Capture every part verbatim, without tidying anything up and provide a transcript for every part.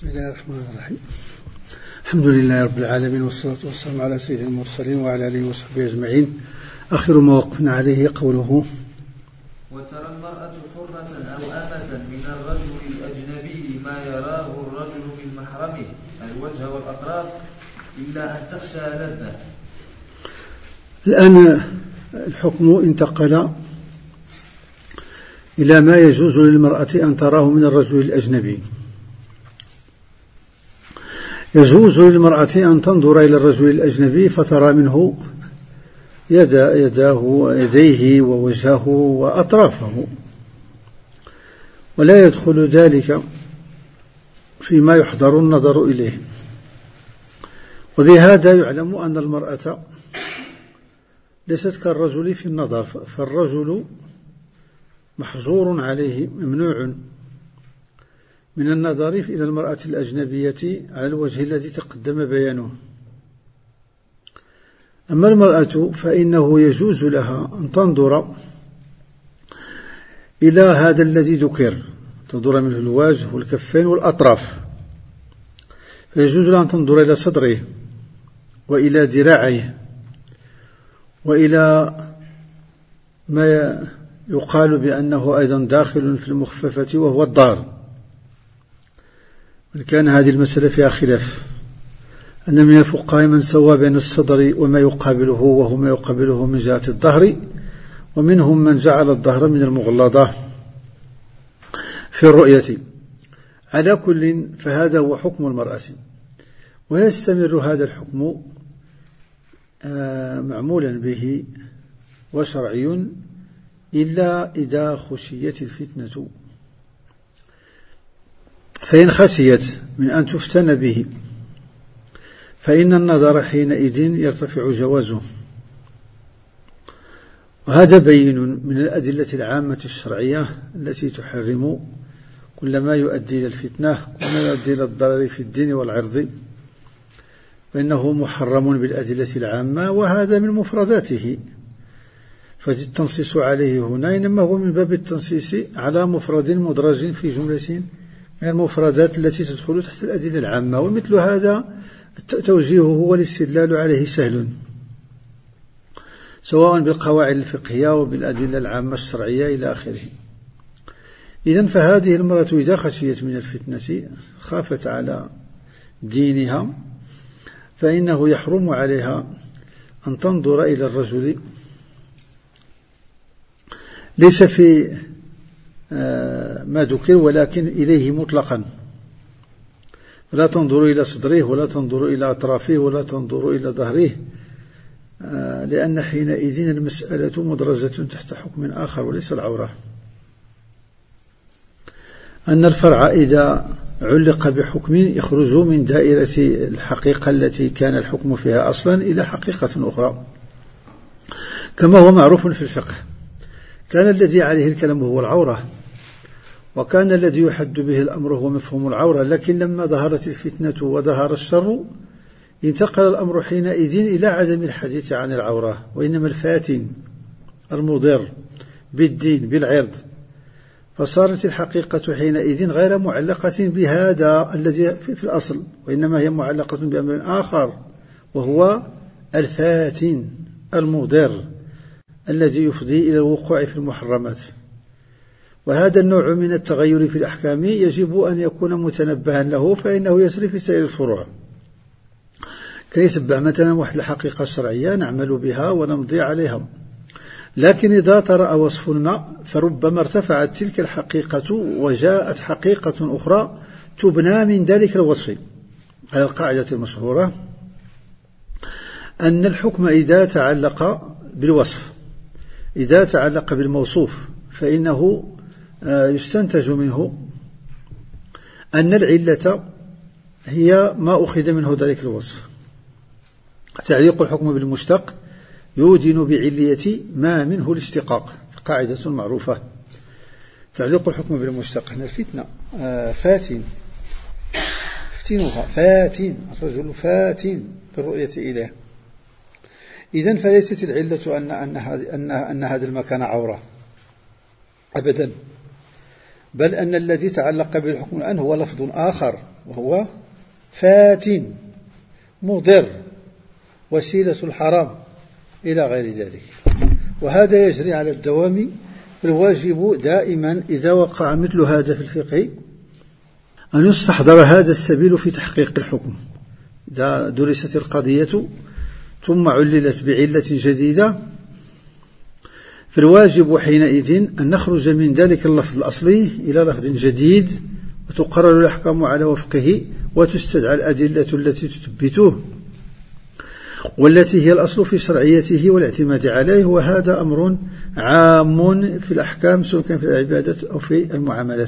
بسم الله الرحمن الرحيم. الحمد لله رب العالمين، والصلاة والسلام على سيد المرسلين وعلى آله وصحبه أجمعين. آخر ما وقفنا عليه قوله: وترى المرأة حرة أو أمة من الرجل الأجنبي ما يراه الرجل من محرمه الوجه والأطراف إلا أن تخشى لذة. الآن الحكم انتقل إلى ما يجوز للمرأة أن تراه من الرجل الأجنبي. يجوز للمرأة أن تنظر إلى الرجل الأجنبي فترى منه يدا يداه ويديه ووجهه وأطرافه، ولا يدخل ذلك فيما يحضر النظر إليه. وبهذا يعلم أن المرأة ليست كالرجل في النظر، فالرجل محظور عليه ممنوع من النظر إلى المرأة الأجنبية على الوجه الذي تقدم بيانه. أما المرأة فإنه يجوز لها أن تنظر إلى هذا الذي ذكر، تنظر منه الوجه والكفين والأطراف، فيجوز لها أن تنظر إلى صدره وإلى ذراعيه وإلى ما يقال بأنه أيضا داخل في المخففة وهو الظهر، وإن كان هذه المسألة فيها خلاف، أن من الفقهاء من سوى بين الصدر وما يقابله وهو ما يقابله من جهة الظهر، ومنهم من جعل الظهر من المغلظة في الرؤية. على كل فهذا هو حكم المرأة، ويستمر هذا الحكم معمولا به وشرعي إلا إذا خشيت الفتنة، فإن خشيت من أن تفتن به فإن النظر حينئذ يرتفع جوازه، وهذا بين من الأدلة العامة الشرعية التي تحرم كل ما يؤدي إلى الفتنة وما يؤدي إلى الضرر في الدين والعرض، فإنه محرم بالأدلة العامة، وهذا من مفرداته. فالتنصيص عليه هنا إنما هو من باب التنصيص على مفرد مدرج في جملة من المفردات التي تدخل تحت الأدلة العامة، ومثل هذا توجيهه والاستدلال عليه سهل، سواء بالقواعد الفقهية وبالأدلة العامة الشرعية إلى آخره. إذن فهذه المرأة إذا خشيت من الفتنة، خافت على دينها، فإنه يحرم عليها أن تنظر إلى الرجل ليس في ما ذكر ولكن إليه مطلقا، ولا تنظر إلى صدره ولا تنظر إلى أطرافه ولا تنظر إلى ظهره، لأن حينئذ المسألة مدرجة تحت حكم آخر وليس العورة. أن الفرع إذا علق بحكم يخرج من دائرة الحقيقة التي كان الحكم فيها أصلا إلى حقيقة أخرى، كما هو معروف في الفقه. كان الذي عليه الكلام هو العورة، وكان الذي يحد به الأمر هو مفهوم العورة، لكن لما ظهرت الفتنة وظهر الشر انتقل الأمر حينئذ إلى عدم الحديث عن العورة، وإنما الفاتن المضر بالدين بالعرض، فصارت الحقيقة حينئذ غير معلقة بهذا الذي في الأصل، وإنما هي معلقة بأمر آخر وهو الفاتن المضر الذي يفضي إلى الوقوع في المحرمات. وهذا النوع من التغير في الأحكام يجب أن يكون متنبها له، فإنه يسري في سائر الفروع. كي يتبع مثلا واحد الحقيقة الشرعية نعمل بها ونمضي عليها، لكن إذا طرأ وصف ما فربما ارتفعت تلك الحقيقة وجاءت حقيقة أخرى تبنى من ذلك الوصف، على القاعدة المشهورة أن الحكم إذا تعلق بالوصف إذا تعلق بالموصوف فإنه يستنتج منه أن العلة هي ما أخذ منه ذلك الوصف. تعليق الحكم بالمشتق يودن بعلية ما منه الاشتقاق، قاعدة معروفة. تعليق الحكم بالمشتق، هنا الفتنة فاتن افتنها فاتن، الرجل فاتن بالرؤية إليه. إذن فليست العلة أن, أن, أن, أن هذا المكان عورة أبدا، بل أن الذي تعلق بالحكم الآن هو لفظ آخر وهو فاتن مضر وسيلة الحرام إلى غير ذلك، وهذا يجري على الدوام. الواجب دائما إذا وقع مثل هذا في الفقه أن يستحضر هذا السبيل في تحقيق الحكم. إذا درست القضية ثم عللت بعلة جديدة فالواجب حينئذ أن نخرج من ذلك اللفظ الأصلي إلى لفظ جديد، وتقرر الأحكام على وفقه، وتستدعى الأدلة التي تثبته والتي هي الأصل في شرعيته والاعتماد عليه. وهذا أمر عام في الأحكام سواء كان في العبادة أو في المعاملات.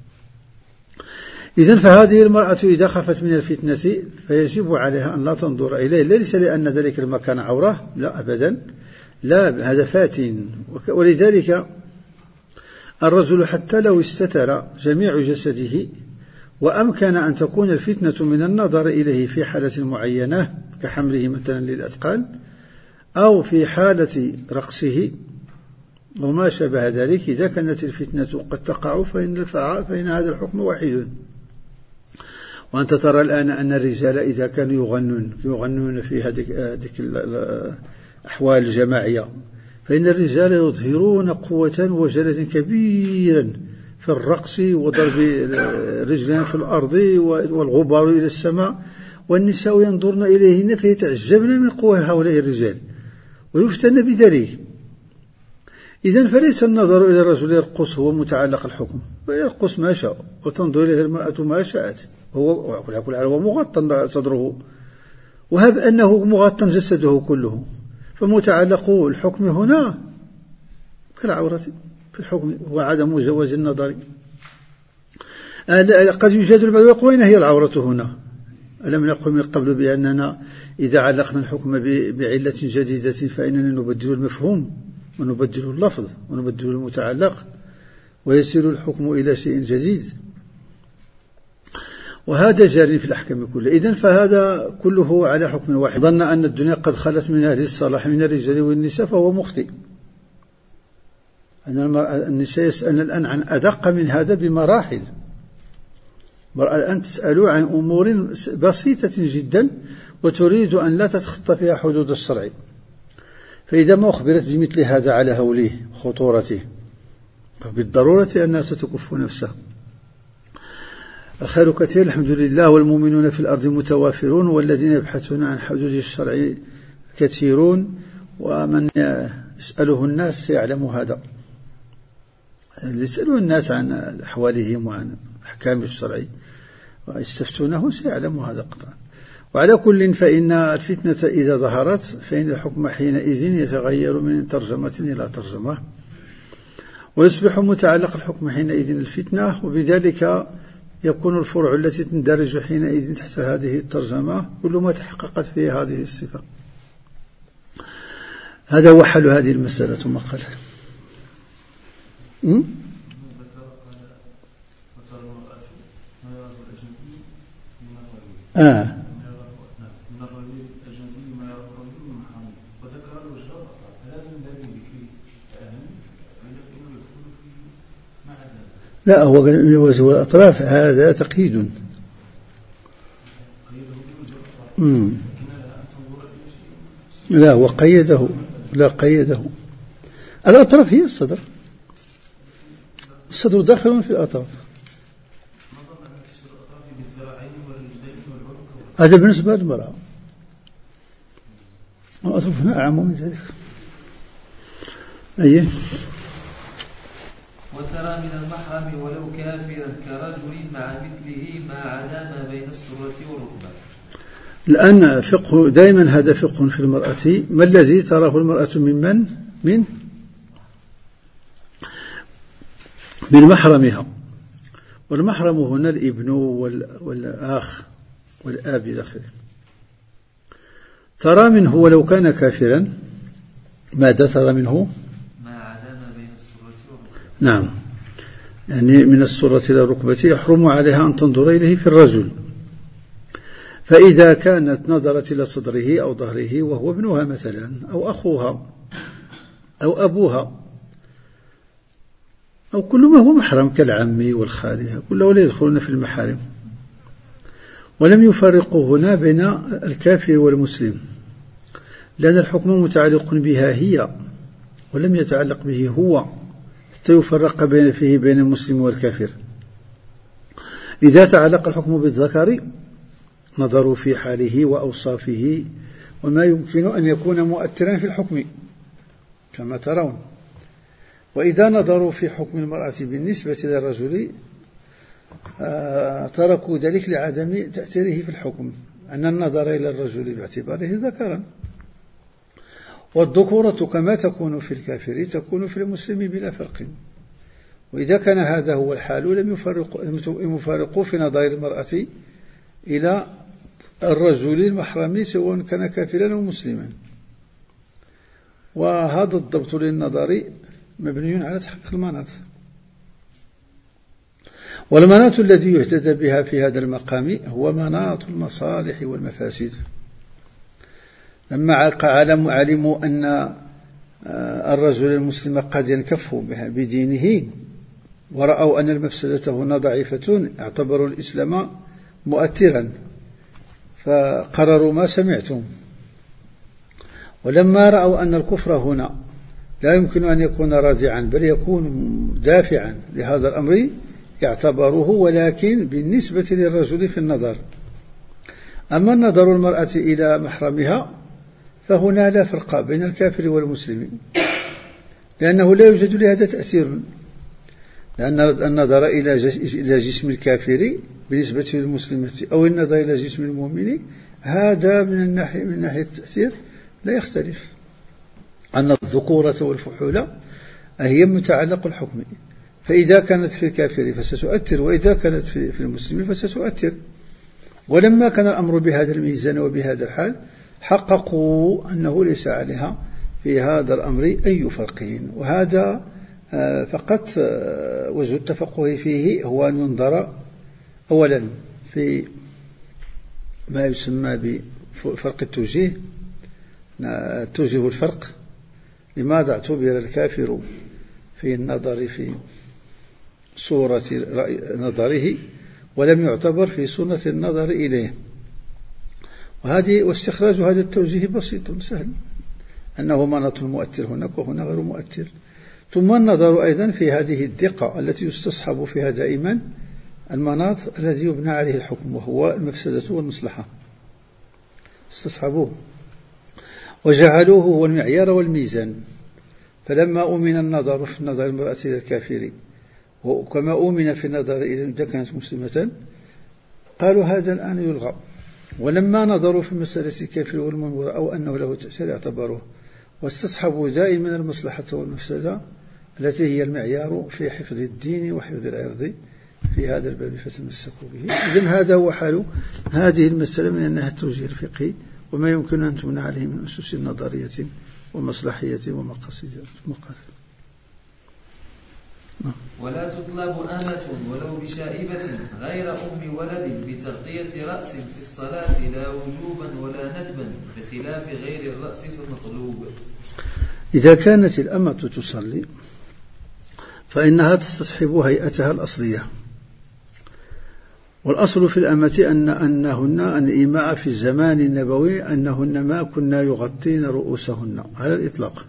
إذن فهذه المرأة إذا خافت من الفتنة فيجب عليها أن لا تنظر إليه، ليس لأن ذلك المكان عورة، لا أبدا، لا، هذا فاتن. ولذلك الرجل حتى لو استتر جميع جسده وأمكن أن تكون الفتنة من النظر إليه في حالة معينة كحمله مثلا للأثقال أو في حالة رقصه وما شابه ذلك، إذا كانت الفتنة قد تقع فإن, فإن هذا الحكم واحد. وأنت ترى الآن أن الرجال إذا كانوا يغنون يغنون في هذه الأحوال الجماعية فإن الرجال يظهرون قوة وجلدا كبيرا في الرقص وضرب الرجلين في الأرض والغبار إلى السماء، والنساء ينظرن إليهن فيتعجبن من قوة هؤلاء الرجال ويفتن بذلك. إذن فليس النظر إلى الرجل يرقص هو متعلق الحكم، ويرقص ما شاء وتنظر إليه المرأة ما شاءت، هو هو مغطى صدره وهب أنه مغطى جسده كله، فمتعلق الحكم هنا كالعورة في الحكم وعدم جواز النظر. قد يجادل البعض ويقول أين هي العورة هنا؟ ألم نقل من قبل بأننا إذا علقنا الحكم بعلة جديدة فإننا نبدل المفهوم ونبدل اللفظ ونبدل المتعلق ويصير الحكم إلى شيء جديد، وهذا جاري في الأحكام كلها. إذن فهذا كله على حكم واحد. ظن أن الدنيا قد خلت من أهل الصلاح من الرجال والنساء فهو مخطئ. أن النساء يسألن الآن عن أدق من هذا بمراحل. الآن تسأل عن أمور بسيطة جدا وتريد أن لا تتخطى فيها حدود الشرع، فإذا ما أخبرت بمثل هذا على هوله خطورته فبالضرورة أنها ستكف نفسها. الخير كثير الحمد لله، والمؤمنون في الأرض متوافرون، والذين يبحثون عن حدود الشرع كثيرون، ومن يسأله الناس سيعلم هذا. يسأله الناس عن أحوالهم وعن أحكام الشرع ويستفتونه سيعلم هذا قطعا. وعلى كل فإن الفتنة إذا ظهرت فإن الحكم حينئذ يتغير من ترجمة إلى ترجمة، ويصبح متعلق الحكم حينئذ الفتنة، وبذلك يكون الفروع التي تندرج حينئذ تحت هذه الترجمة كل ما تحققت فيه هذه الصفة. هذا هو حل هذه المسألة. ثم قال آه لا، هو يجوز الأطراف، هذا تقييد. مم. لا، وقيده، لا قيده. الأطراف هي الصدر، الصدر داخل في الأطراف. هذا بالنسبة للمرأة، الأطراف هنا أعم من ذلك. أيه. وترى من المحرم ولو كافرا كرجل مع مثله ما عدا ما بين السرة والركبة. الآن فقه دائما هذا فقه في المرأة. ما الذي تراه المرأة ممن من من محرمها، والمحرم هنا الابن والأخ والآب إلى آخره. ترى منه ولو كان كافرا، ماذا ترى منه؟ ما عدا ما بين السرة والركبة. نعم، يعني من السرة إلى الركبة يحرم عليها أن تنظر إليه في الرجل. فإذا كانت نظرت إلى صدره أو ظهره وهو ابنها مثلا أو أخوها أو أبوها أو كل ما هو محرم كالعم والخالة، كله لا يدخلون في المحارم. ولم يفرقوا هنا بين الكافر والمسلم، لأن الحكم متعلق بها هي ولم يتعلق به هو حتى يفرق بين فيه بين المسلم والكافر. إذا تعلق الحكم بالذكر نظروا في حاله وأوصافه وما يمكن أن يكون مؤثرا في الحكم كما ترون، وإذا نظروا في حكم المرأة بالنسبة للرجل تركوا ذلك لعدم تأثيره في الحكم، أن النظر إلى الرجل باعتباره ذكرا، والذكورة كما تكون في الكافر تكون في المسلم بلا فرق. وإذا كان هذا هو الحال لم يفرقوا في نظر المرأة إلى الرجل المحرم سواء كان كافرا أو مسلما. وهذا الضبط للنظر مبني على تحقيق المناط، والمناط الذي يهتدى بها في هذا المقام هو مناط المصالح والمفاسد. لما علموا أن الرجل المسلم قد ينكف بدينه ورأوا أن المفسدة هنا ضعيفة اعتبروا الإسلام مؤثرا فقرروا ما سمعتم. ولما رأوا أن الكفر هنا لا يمكن أن يكون رادعا بل يكون دافعا لهذا الأمر يعتبروه، ولكن بالنسبة للرجل في النظر. أما النظر المرأة إلى محرمها فهنا لا فرق بين الكافر والمسلم، لأنه لا يوجد لهذا تأثير، لأن النظر إلى جسم الكافر بالنسبة للمسلمة أو النظر إلى جسم المؤمن هذا من الناحية من ناحية التأثير لا يختلف. أن الذكورة والفحولة هي متعلق الحكم، فإذا كانت في الكافر فستؤثر وإذا كانت في المسلم فستؤثر. ولما كان الأمر بهذا الميزان وبهذا الحال حققوا أنه ليس عليها في هذا الأمر أي فرق، وهذا فقط وجه التفقه فيه هو أن ينظر أولا في ما يسمى بفرق التوجيه، توجيه الفرق، لماذا اعتبر الكافر في النظر في صورة نظره ولم يعتبر في سنة النظر إليه. وهذه واستخراج هذا التوجيه بسيط سهل، أنه مناط مؤثر هناك وهنا غير مؤثر. ثم النظر أيضا في هذه الدقة التي يستصحب فيها دائما المناط الذي يبنى عليه الحكم وهو المفسدة والمصلحة، استصحبوه وجعلوه هو المعيار والميزان. فلما أؤمن النظر في نظر المرأة إلى الكافر وكما أؤمن في النظر إلى إذا كانت مسلمة قالوا هذا الآن يلغى. ولما نظروا في مسألة الكافر والمؤمن ورأوا أنه له تأثير اعتبروه واستصحبوا دائما المصلحة والمفسدة التي هي المعيار في حفظ الدين وحفظ العرض في هذا الباب فتمسكوا به. إذن هذا هو حال هذه المسألة من أنها التوجيه الفقهي وما يمكن أن تبنى عليه من أسس نظرية ومصلحية ومقاصد. ولا تطلب أمة ولو بشائبة غير أم ولد بتغطية رأس في الصلاة لا وجوبا ولا ندبا بخلاف غير الرأس في المطلوب. إذا كانت الأمة تصلي فإنها تستصحب هيئتها الأصلية، والأصل في الأمة أن أنهن أن الإيماء في الزمان النبوي أنهن ما كنا يغطين رؤوسهن على الإطلاق،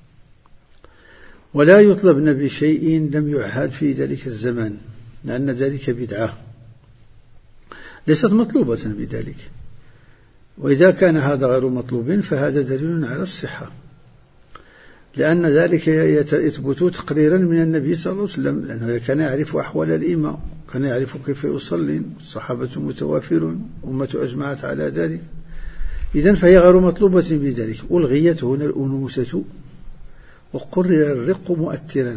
ولا يطلبن بشيء لم يعهد في ذلك الزمان، لأن ذلك بدعة ليست مطلوبة بذلك. وإذا كان هذا غير مطلوب فهذا دليل على الصحة، لأن ذلك يثبت تقريرا من النبي صلى الله عليه وسلم، لأنه كان يعرف أحوال الإمام، كان يعرف كيف يصلي، الصحابة متوافرون، أمة أجمعت على ذلك. إذن فهي غير مطلوبة بذلك. ألغيت هنا الأنوثة وقرر الرق مؤثرا.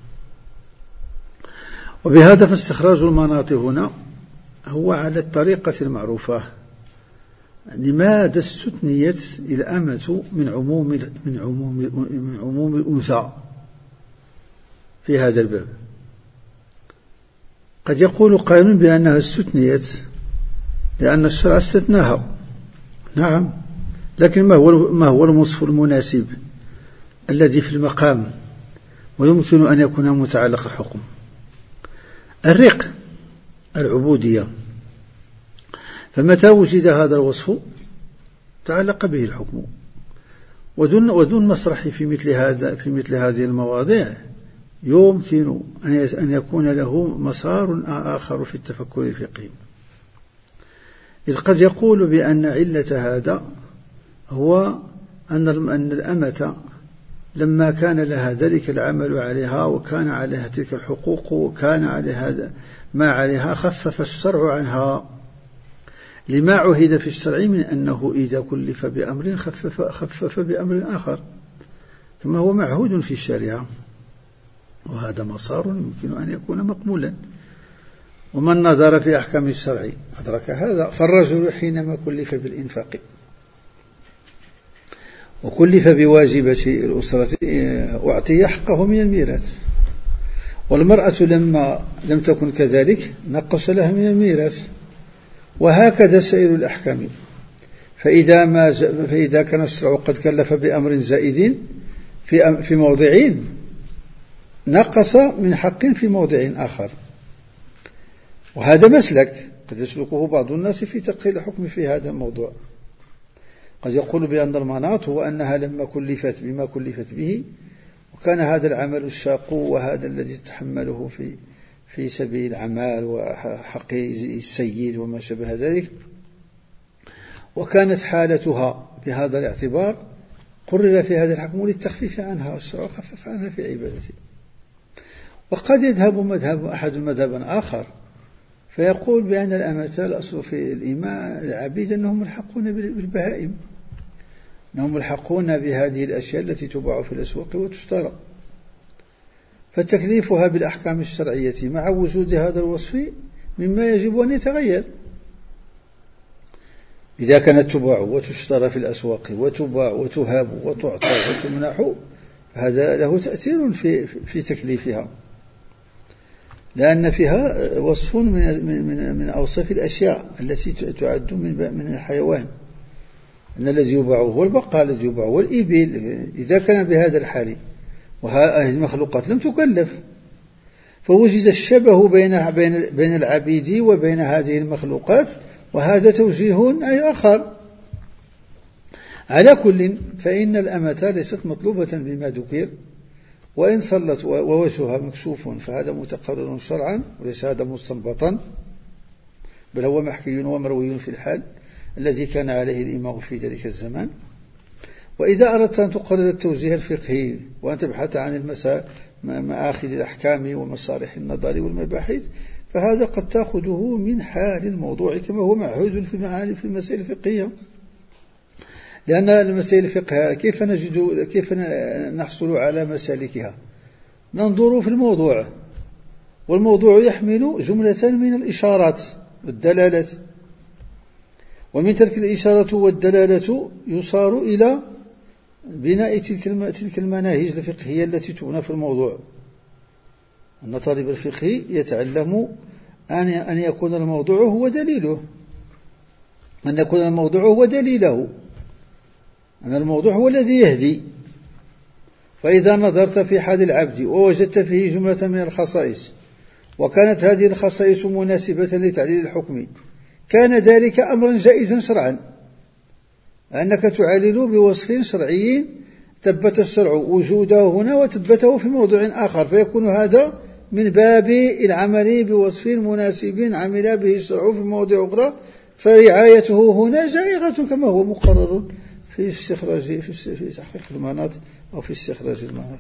وبهذا فاستخراج المناط هنا هو على الطريقة المعروفة. لماذا استثنيت الأمة من عموم من عموم من عموم الأنثى في هذا الباب؟ قد يقول قائل بأنها استثنيت لأن الشرع استثناها، نعم، لكن ما هو ما هو الوصف المناسب الذي في المقام ويمكن أن يكون متعلق الحكم؟ الرق، العبودية. فمتى وجد هذا الوصف تعلق به الحكم، ودون ودون مسرح في مثل هذا في مثل هذه المواضيع يمكن أن يكون له مسار آخر في التفكر الفقهي، إذ قد يقول بأن علة هذا هو أن أن الأمة لما كان لها ذلك العمل عليها وكان عليها تلك الحقوق وكان عليها ما عليها خفف الشرع عنها لما عهد في الشرع من أنه إذا كلف بأمر خفف, خفف بأمر آخر كما هو معهود في الشريعة، وهذا مسار يمكن أن يكون مقبولا. ومن نظر في أحكام الشرع أدرك هذا. فالرجل حينما كلف بالإنفاق وكلف بواجبة الأسرة أعطي حقه من الميراث، والمرأة لما لم تكن كذلك نقص لها من الميراث، وهكذا سائر الأحكام. فإذا, ما فإذا كان الشرع قد كلف بأمر زائد في في موضعين نقص من حق في موضع آخر، وهذا مسلك قد يسلكه بعض الناس في تقرير الحكم في هذا الموضوع. قد يقول بأن المناط هو أنها لما كلفت بما كلفت به وكان هذا العمل الشاق وهذا الذي تتحمله في في سبيل العمال وحق السيد وما شابه ذلك، وكانت حالتها بهذا الاعتبار قرر في هذا الحكم للتخفيف عنها، والشرع خفف عنها في عبادته. وقد يذهب مذهب أحد مذهبا آخر فيقول بأن الأمة الأصل في الإماء العبيد أنهم ملحقون بالبهائم، أنهم ملحقون بهذه الأشياء التي تباع في الأسواق وتشترى، فتكليفها بالأحكام الشرعية مع وجود هذا الوصف مما يجب أن يتغير. إذا كانت تباع وتشترى في الأسواق وتباع وتهاب وتعطى وتمنح هذا له تأثير في في تكليفها، لأن فيها وصف من من من أوصاف الأشياء التي تعد من من الحيوان، أن الذي يباع هو البقاء الذي يباع والإبل. إذا كان بهذا الحال وهذه المخلوقات لم تكلف، فوجد الشبه بين بين بين العبيد وبين هذه المخلوقات، وهذا توجيه أي آخر. على كل فإن الأمة ليست مطلوبة بما ذكر، وإن صلت ووجهها مكشوف فهذا متقرر شرعا وليس هذا مستنبطا، بل هو محكي ومروي في الحال الذي كان عليه الإمام في ذلك الزمان. وإذا أردت أن تقرر التوجيه الفقهي وأن تبحث عن مآخذ الأحكام ومصالح النظر والمباحث فهذا قد تأخذه من حال الموضوع كما هو معهود في المعاني في المسائل الفقهية، لأن المسائل الفقهية كيف نجد كيف نحصل على مسالكها؟ ننظر في الموضوع، والموضوع يحمل جملة من الإشارات والدلالات، ومن تلك الإشارة والدلالة يصار إلى بناء تلك تلك المناهج الفقهية التي تبنى في الموضوع. أن طالب الفقه يتعلم أن أن يكون الموضوع هو دليله، أن يكون الموضوع هو دليله، أن الموضوع هو الذي يهدي. فإذا نظرت في حال العبد ووجدت فيه جملة من الخصائص وكانت هذه الخصائص مناسبة لتعليل الحكم كان ذلك أمرا جائزا شرعا، أنك تعلل بوصف شرعي ثبت الشرع وجوده هنا وثبته في موضوع آخر، فيكون هذا من باب العمل بوصف مناسب عمل به الشرع في موضع أخرى، فرعايته هنا جائزة كما هو مقرر في استخراج في تحقيق المناط أو في استخراج المناط.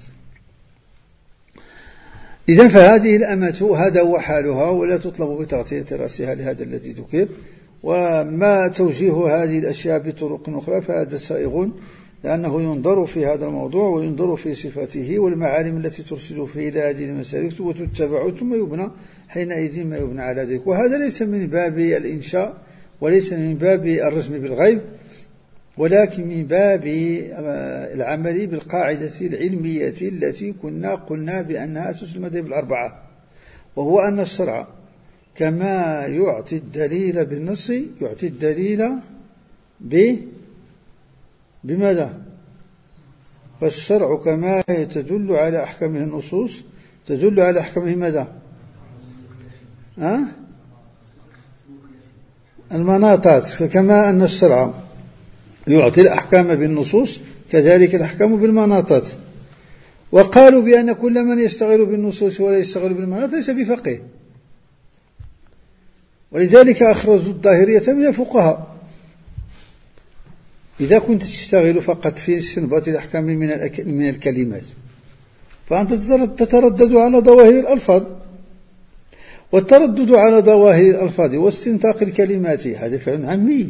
إذن فهذه الأمة هذا هو حالها، ولا تطلب بتغطية رأسها لهذا الذي ذكر. وما توجيه هذه الأشياء بطرق أخرى فهذا سائغ، لأنه ينظر في هذا الموضوع وينظر في صفاته والمعالم التي ترشد فيه إلى هذه المسالك وتتبع ثم يبنى حينئذ ما يبنى على ذلك. وهذا ليس من باب الإنشاء وليس من باب الرجم بالغيب، ولكن من باب العمل بالقاعدة العلمية التي كنا قلنا بأنها أساس المذاهب الأربعة، وهو أن الشرع كما يعطي الدليل بالنص يعطي الدليل ب بماذا؟ فالشرع كما تدل على أحكامه النصوص تدل على أحكامه ماذا؟ أه؟ المناطات، فكما أن الشرع يعطي الأحكام بالنصوص كذلك الأحكام بالمناطات. وقالوا بأن كل من يشتغل بالنصوص ولا يشتغل بالمناط ليس بفقيه، ولذلك أخرجوا الظاهرية من الفقهاء. إذا كنت تشتغل فقط في استنباط الأحكام من الكلمات فأنت تتردد على ظواهر الألفاظ، والتردد على ظواهر الألفاظ واستنطاق الكلمات هذا فعل عمي.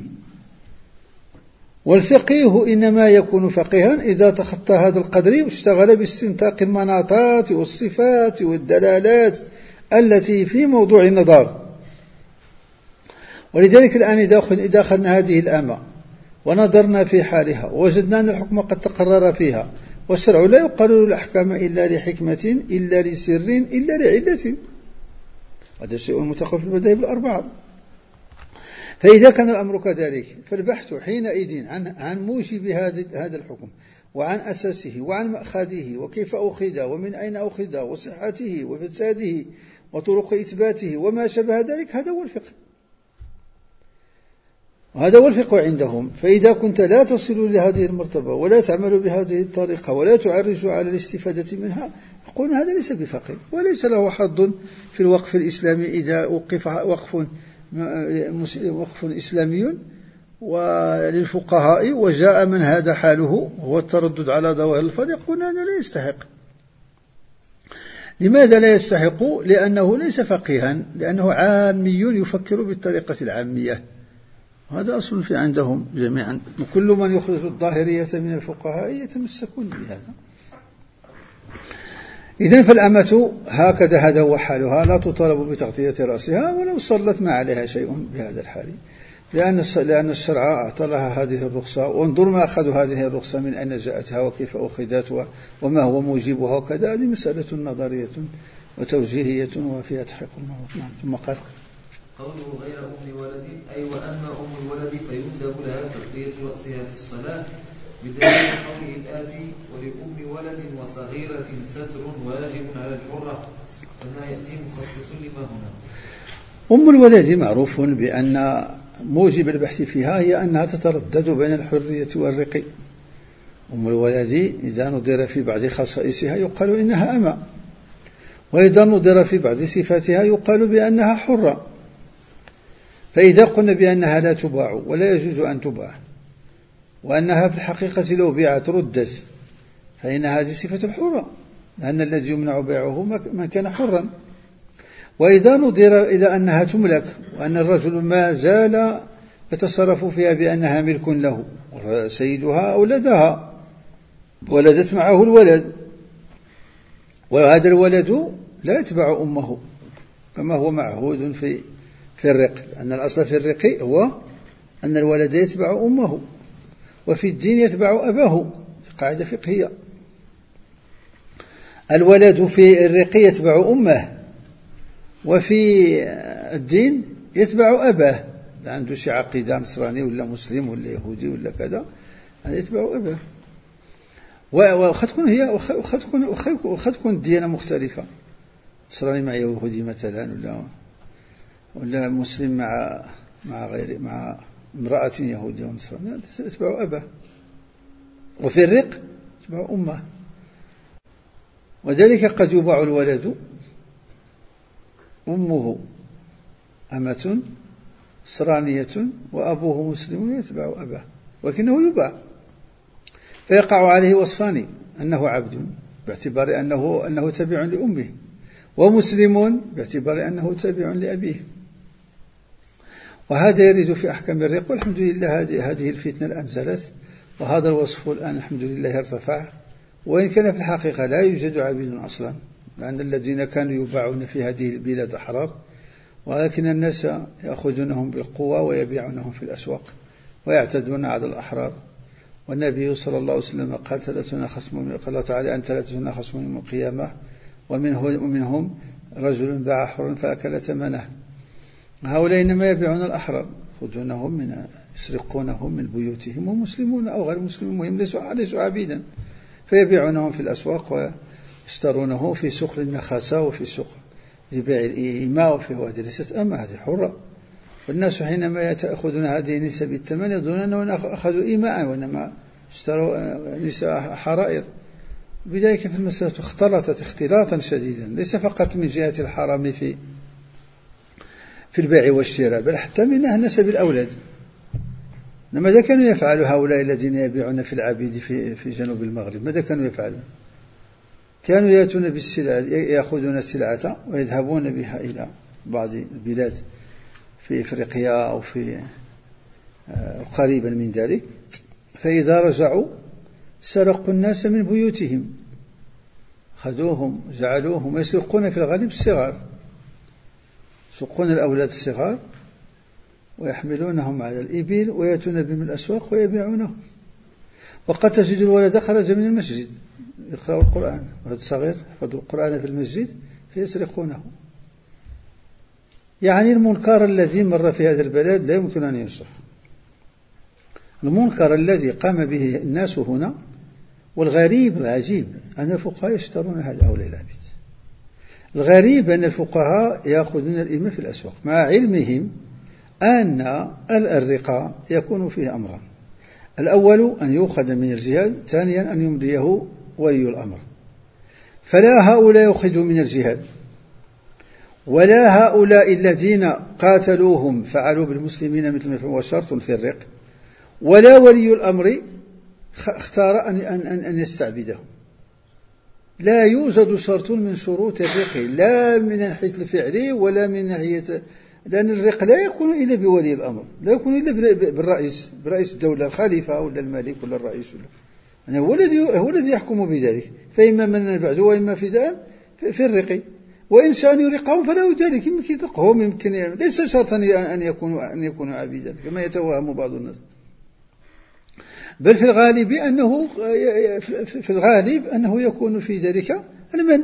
والفقيه إنما يكون فقيها إذا تخطى هذا القدر واشتغل باستنطاق المناطات والصفات والدلالات التي في موضوع النظر. ولذلك الآن إذا أخذنا هذه الآمة ونظرنا في حالها ووجدنا أن الحكم قد تقرر فيها، والشرع لا يقرر الأحكام إلا لحكمة إلا لسر إلا لعلة، هذا شيء متقر في المذاهب الأربعة. فإذا كان الأمر كذلك فالبحث حينئذ عن عن موجب هذا الحكم وعن أساسه وعن مأخذه وكيف أخذ ومن أين أخذ وصحته وفساده وطرق إثباته وما شابه ذلك، هذا هو الفقه، وهذا هو الفقه عندهم. فإذا كنت لا تصل لهذه المرتبة ولا تعمل بهذه الطريقة ولا تعرج على الاستفادة منها، أقول هذا ليس بفقه وليس له حظ في الوقف الإسلامي. إذا وقف وقف وقف إسلامي وللفقهاء وجاء من هذا حاله هو التردد على ظواهر الألفاظ، يقول هذا لا يستحق. لماذا لا يستحق؟ لأنه ليس فقيها، لأنه عامي يفكر بالطريقة العامية. هذا أصل في عندهم جميعا، وكل من يخرج الظاهرية من الفقهاء يتمسكون بهذا. إذن فالأمة هكذا هذا هو حالها، لا تطالب بتغطية رأسها ولو صلت ما عليها شيء بهذا الحال، لأن لأن الشرع أعطى لها هذه الرخصة. وانظر ما أخذوا هذه الرخصة من أين جاءتها وكيف أخذت وما هو موجبها وكذا. هذه مسألة نظرية وتوجيهية وفيها تحقيق الموضوع. ثم قال قوله غير أم ولد أي وأما أم الولد فيندب لها تغطية رأسها في الصلاة، بدليل قوله الآتي ولأم ولد وصغيرة ستر واجب على الحرة، فما يأتي مخصص لما هنا. أم الولد معروف بأن موجب البحث فيها هي أنها تتردد بين الحرية والرق. أم الولد إذا نظر في بعض خصائصها يقال إنها أمة، وإذا نظر في بعض صفاتها يقال بأنها حرة. فإذا قلنا بأنها لا تباع ولا يجوز أن تباع، وأنها في الحقيقة لو بيعت ردت، فإن هذه صفة الحرة، لأن الذي يمنع بيعه من كان حرا. وإذا نظر إلى أنها تملك وأن الرجل ما زال يتصرف فيها بأنها ملك له، سيدها أولدها ولدت معه الولد، وهذا الولد لا يتبع أمه كما هو معهود في في الرق، لأن الأصل في الرق هو أن الولد يتبع أمه، وفي الدين يتبع أباه، قاعدة فقهية. الولد في الرق يتبع أمه، وفي الدين يتبع أباه. عنده شي عقيدة نصراني ولا مسلم ولا يهودي ولا كذا، يتبع أباه. وقد تكون هي وقد تكون وقد تكون الديانة مختلفة، نصراني مع يهودي مثلا، ولا ولا مسلم مع مع غير مع امرأة يهودية ونصرانية، تتبع أباه. وفي الرق تتبع أمه. وذلك قد يباع الولد أمه أمة نصرانية وأبوه مسلم يتبع أباه، ولكنه يباع، فيقع عليه وصفان: أنه عبد باعتبار أنه أنه تابع لأمه، ومسلم باعتبار أنه تابع لأبيه. وهذا يرد في أحكام الرق، والحمد لله هذه هذه الفتنة الآن زالت، وهذا الوصف الآن الحمد لله ارتفع، وإن كان في الحقيقة لا يوجد عبيد أصلا، لأن الذين كانوا يباعون في هذه البلاد أحرار، ولكن الناس يأخذونهم بالقوة ويبيعونهم في الأسواق ويعتدون على الأحرار. والنبي صلى الله عليه وسلم قال ثلاثون خصم، قال الله تعالى: أن ثلاثون خصم يوم القيامة ومنهم رجل باع حرا فأكل ثمنه. هؤلاء إنما يبيعون الأحرار، يأخذونهم من يسرقونهم من بيوتهم، ومسلمون أو غير مسلمين ليسوا عبيدا، فيبيعونهم في الأسواق ويشترونه في سوق النخاسة وفي سوق لبيع الإيماء، وفي هذه ليست أما، هذه حرة. والناس حينما يأخذون هذه النساء بالثمن يظنون أنهم أخذوا إيماء، وإنما اشتروا نساء حرائر. بذلك في المسألة اختلطت اختلاطا شديدا، ليس فقط من جهة الحرام في في البيع والشراء، بل حتى من نسب الأولاد. ماذا كانوا يفعل هؤلاء الذين يبيعون في العبيد في في جنوب المغرب؟ ماذا كانوا يفعلون؟ كانوا يأتون بالسلعة، يأخذون السلعة ويذهبون بها إلى بعض البلاد في إفريقيا أو في قريبا من ذلك، فإذا رجعوا سرقوا الناس من بيوتهم، خذوهم جعلوهم يسرقون في الغالب الصغار، يسرقون الأولاد الصغار ويحملونهم على الإبل ويأتون بهم الأسواق ويبيعونهم. وقد تجد الولد خرج من المسجد يقرأ القرآن، وهذا صغير يحفظ القرآن في المسجد فيسرقونه. يعني المنكر الذي مر في هذا البلد لا يمكن أن ينصف. المنكر الذي قام به الناس هنا، والغريب العجيب أن الفقهاء يشترون هؤلاء العبيد. الغريب أن الفقهاء يأخذون الإمة في الأسواق مع علمهم أن الرقاء يكون فيه أمران: الأول أن يؤخذ من الجهاد، ثانيا أن يمضيه ولي الأمر. فلا هؤلاء يؤخذوا من الجهاد، ولا هؤلاء الذين قاتلوهم فعلوا بالمسلمين مثل ما هو شرط في الرق، ولا ولي الأمر اختار أن, أن, أن يستعبدهم. لا يوجد شرط من شروط الرق، لا من ناحية الفعل ولا من ناحية، لأن الرق لا يكون إلا بولي الأمر، لا يكون إلا بالرئيس، برئيس الدولة، الخليفة ولا الملك ولا الرئيس ولا يعني هو الذي هو الذي يحكم بذلك. فإما من بعد وإما فداء في الرق، وإن شاء يرقهم فله ذلك، يمكن يطلقهم، يمكن ليس شرطا أن يكونوا أن يكونوا عبيدا كما يتوهم بعض الناس، بل في الغالب أنه في الغالب أنه يكون في ذلك المن،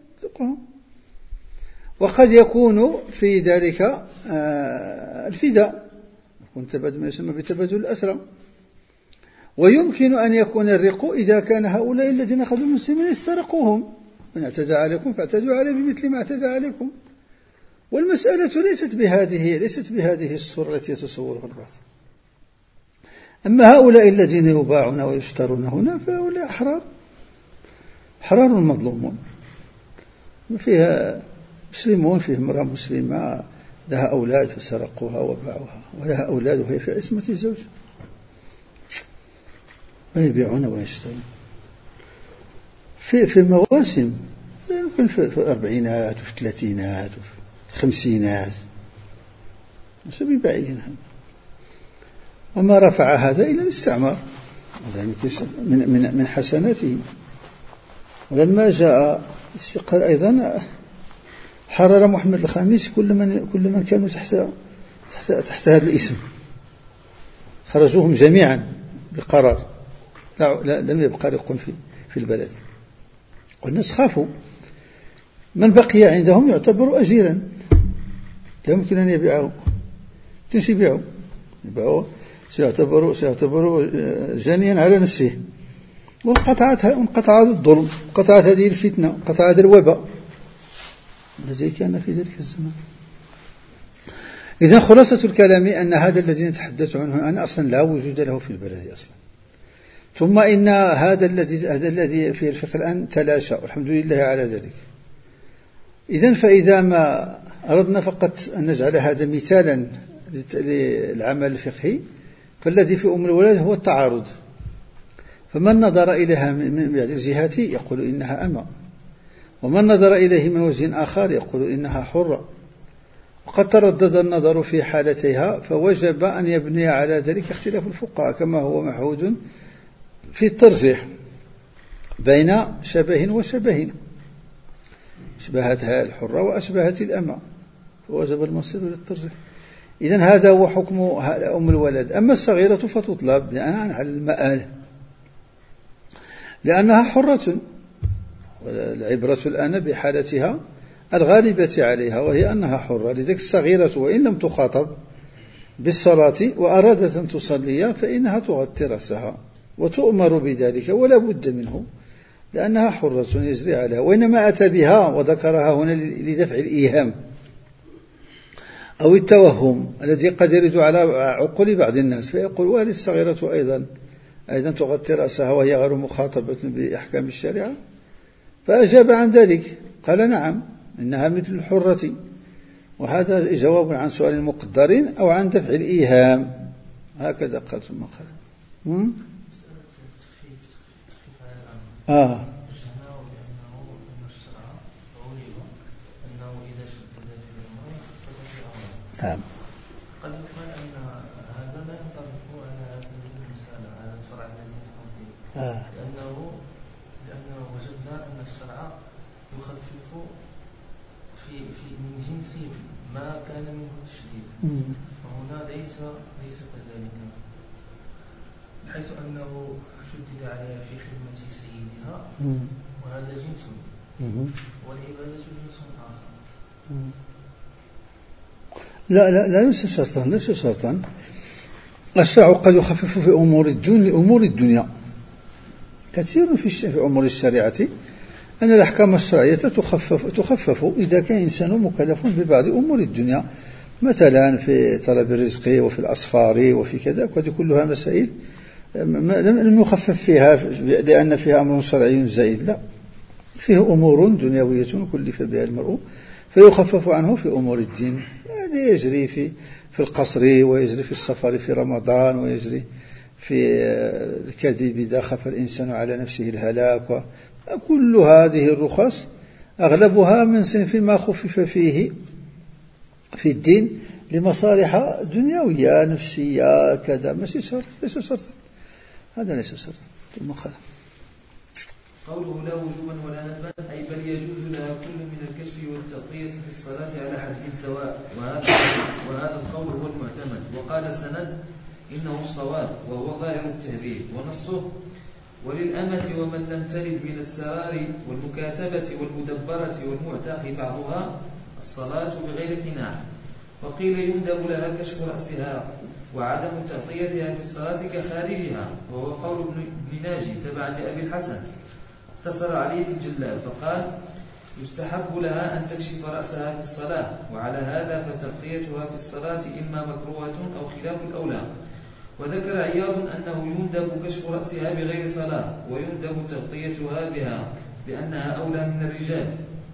وقد يكون في ذلك الفداء، يكون تبادل ما يسمى بتبادل الأسرى. ويمكن أن يكون الرق إذا كان هؤلاء الذين أخذوا المسلمين استرقوهم، من اعتدى عليكم فاعتدوا عليه بمثل ما اعتدى عليكم. والمسألة ليست بهذه ليست بهذه الصورة التي يتصورها البعض. أما هؤلاء الذين يباعون ويشترون هنا فهؤلاء أحرار، أحرار مظلومون، فيها مسلمون، فيه امرأة مسلمة لها أولاد فسرقوها وباعوها، ولها أولاد وهي في عصمة الزوج، ويبيعون ويشترون في في المواسم، يمكن في الأربعينات وفي الثلاثينات وفي الخمسينات، ليس ببعيد. وما رفع هذا إلى الاستعمار، من من من حسناته. ولما جاء الاستقلال أيضا حرر محمد الخامس كل من كل من كانوا تحت تحت تحت هذا الاسم، خرجوهم جميعا بقرار، لا لم يبقى رق في في البلد. والناس خافوا، من بقي عندهم يعتبر أجيرا، لا يمكن أن يبيعه، كيف يبيعه؟ يبيعه سيعتبر سيعتبر جانيا على نفسه. وانقطعت انقطع هذا الظلم، انقطعت هذه الفتنة، انقطع هذا الوباء الذي كان في ذلك الزمان. إذن خلاصة الكلام أن هذا الذي نتحدث عنه أن أصلا لا وجود له في البلد أصلا. ثم إن هذا الذي هذا الذي في الفقه الآن تلاشى، والحمد لله على ذلك. إذن فإذا ما أردنا فقط أن نجعل هذا مثالا للعمل الفقهي، فالذي في أم الولد هو التعارض. فمن نظر إليها من بعض الجهات يقول إنها أمة، ومن نظر إليه من وجه آخر يقول إنها حرة. وقد تردد النظر في حالتها، فوجب أن يبني على ذلك اختلاف الفقهاء كما هو معهود في الترجيح بين شبه وشبه، أشبهتها الحرة وأشبهت الأمة، فوجب المصير للترجيح. إذن هذا هو حكم أم الولد. أما الصغيرة فتطلب بناء على المآل لأنها حرة، والعبرة الآن بحالتها الغالبة عليها وهي أنها حرة. لذلك الصغيرة وإن لم تخاطب بالصلاة وأرادت أن تصلي فإنها تغطي رأسها وتؤمر بذلك ولا بد منه، لأنها حرة يجري عليها. وإنما أتى بها وذكرها هنا لدفع الإيهام. أو التوهم الذي قد يرد على عقول بعض الناس، فيقول وهل الصغيرة أيضا أيضا تغطي رأسها وهي غير مخاطبة بأحكام الشريعة؟ فأجاب عن ذلك قال نعم إنها مثل الحرة. وهذا جواب عن سؤال المقدرين أو عن دفع الإيهام، هكذا قال ثم قال آه نعم. قد يقال أن هذا لا ينطبق على هذه المسألة، على الفرع الذي نحن فيه، آه. لأنه لأنه وجدنا أن الشرع يخفف في في من جنس ما كان منه التشديد، وهنا ليس ليس كذلك، بحيث أنه شدد عليها في خدمة سيدها وهذا جنس، والعبادة جنس آخر. لا لا لا ليس شرطا، ليس شرطا. الشرع قد يخفف في أمور الدنيا أمور الدنيا كثير في في أمور الشريعة، أن الأحكام الشرعية تخفف تخفف إذا كان إنسان مكلف ببعض أمور الدنيا، مثلا في طلب الرزق وفي الأسفار وفي كذا، وهذه كلها مسائل لم يخفف فيها لأن فيها أمر شرعي زائد، لا، فيه أمور دنيوية كلف بها المرء فيخفف عنه في أمور الدين. هذا يجري في في القصر، ويجري في السفر في رمضان، ويجري في الكذب إذا خاف الإنسان على نفسه الهلاك. كل هذه الرخص أغلبها من صنف ما خفف فيه في الدين لمصالح دنيوية نفسية كذا، ماشي شرط، ليس شرطا، هذا ليس شرطا. ثم قال قوله لا وجوبا ولا ندبا أي بل يجوز لها كل من الكشف والتغطية في الصلاة على حد سواء، وهذا, وهذا القول هو المعتمد. وقال سند إنه الصواب وهو ظاهر التهذيب ونصه وللأمة ومن لم تلد من السرار والمكاتبة والمدبرة والمعتق بعضها الصلاة بغير قناع. وقيل يندب لها كشف رأسها وعدم تغطيتها في الصلاة كخارجها، وهو قول ابن ناجي تبعا لأبي الحسن، اقتصر عليه في الجلال فقال يستحب لها أن تكشف رأسها في الصلاة، وعلى هذا فتغطيتها في الصلاة إما مكروهة أو خلاف الأولى. وذكر عياض أنه يندب كشف رأسها بغير صلاة ويندب تغطيتها بها لأنها أولى من الرجال.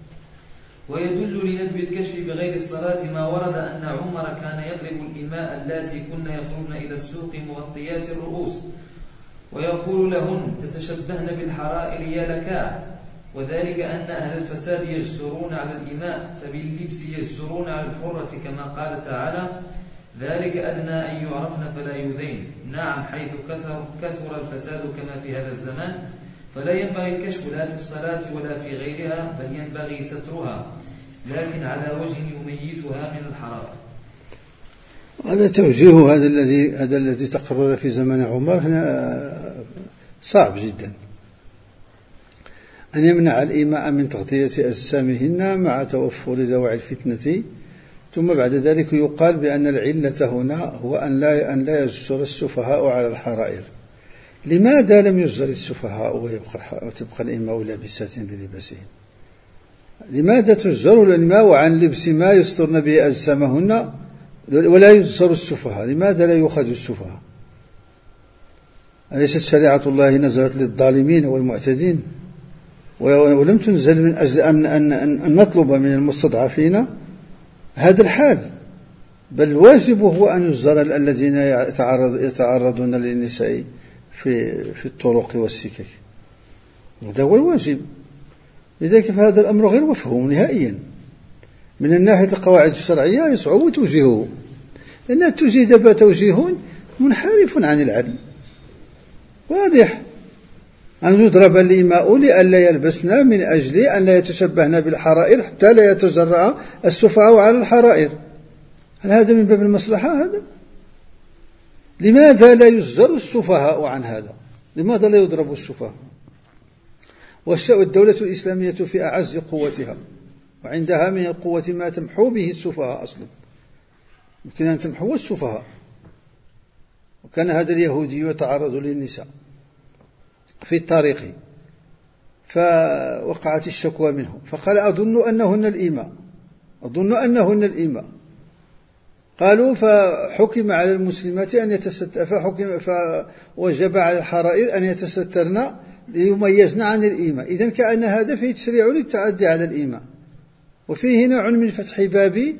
ويدل لندب الكشف بغير الصلاة ما ورد أن عمر كان يضرب الإماء اللاتي كن يخرجن إلى السوق مغطيات الرؤوس ويقول لهن تتشبهن بالحرائر يا لكاع، وذلك أن أهل الفساد يجسرون على الإماء فباللبس يجسرون على الحرة كما قال تعالى ذلك أدنى أن يعرفن فلا يؤذين. نعم، حيث كثر, كثر الفساد كما في هذا الزمان فلا ينبغي الكشف لا في الصلاة ولا في غيرها، بل ينبغي سترها لكن على وجه يميزها من الحرام. هذا توجيه هذا الذي هذا الذي تقرر في زمن عمر هنا صعب جدا، أن يمنع الإماء من تغطية أجسامهن مع توفر دواعي الفتنة. ثم بعد ذلك يقال بأن العلة هنا هو أن لا أن لا يجسر السفهاء على الحرائر. لماذا لم يجسر السفهاء ويبقى وتبقى الإماء لابسات للباسهن؟ لماذا تجسر الإماء عن لبس ما يسترن به أجسامهن ولا يجسر السفهاء؟ لماذا لا يؤخذ السفهاء؟ أليست شريعة الله نزلت للظالمين والمعتدين ولم تنزل من أجل أن, أن, أن نطلب من المستضعفين هذا الحال؟ بل الواجب هو أن يجزر الذين يتعرض يتعرضون للنساء في في الطرق والسكك، هذا هو الواجب. لذلك فهذا الأمر غير مفهوم نهائيا من الناحية القواعد الشرعية، يصعب توجيهه، لأنها توجيه دابا توجيه منحرف عن العدل واضح. أن يضرب الإماء لئلا يلبسنا من أجل أن لا يتشبهن بالحرائر حتى لا يتجرأ السفهاء على الحرائر. هل هذا من باب المصلحة؟ هذا لماذا لا يزجر السفهاء عن هذا؟ لماذا لا يضرب السفهاء؟ والدولة الإسلامية في أعز قوتها وعندها من القوة ما تمحو به السفهاء أصلا، يمكن أن تمحو السفهاء. وكان هذا اليهودي يتعرض للنساء في الطريق فوقعت الشكوى منه فقال أظن أنهن الإماء أظن أنهن الإماء قالوا فحكم على المسلمات أن يتستر فحكم فوجب على الحرائر أن يتسترن ليميزن عن الإيماء. إذن كأن هذا فيه تشريع للتعدي على الإيماء، وفيه نوع من فتح باب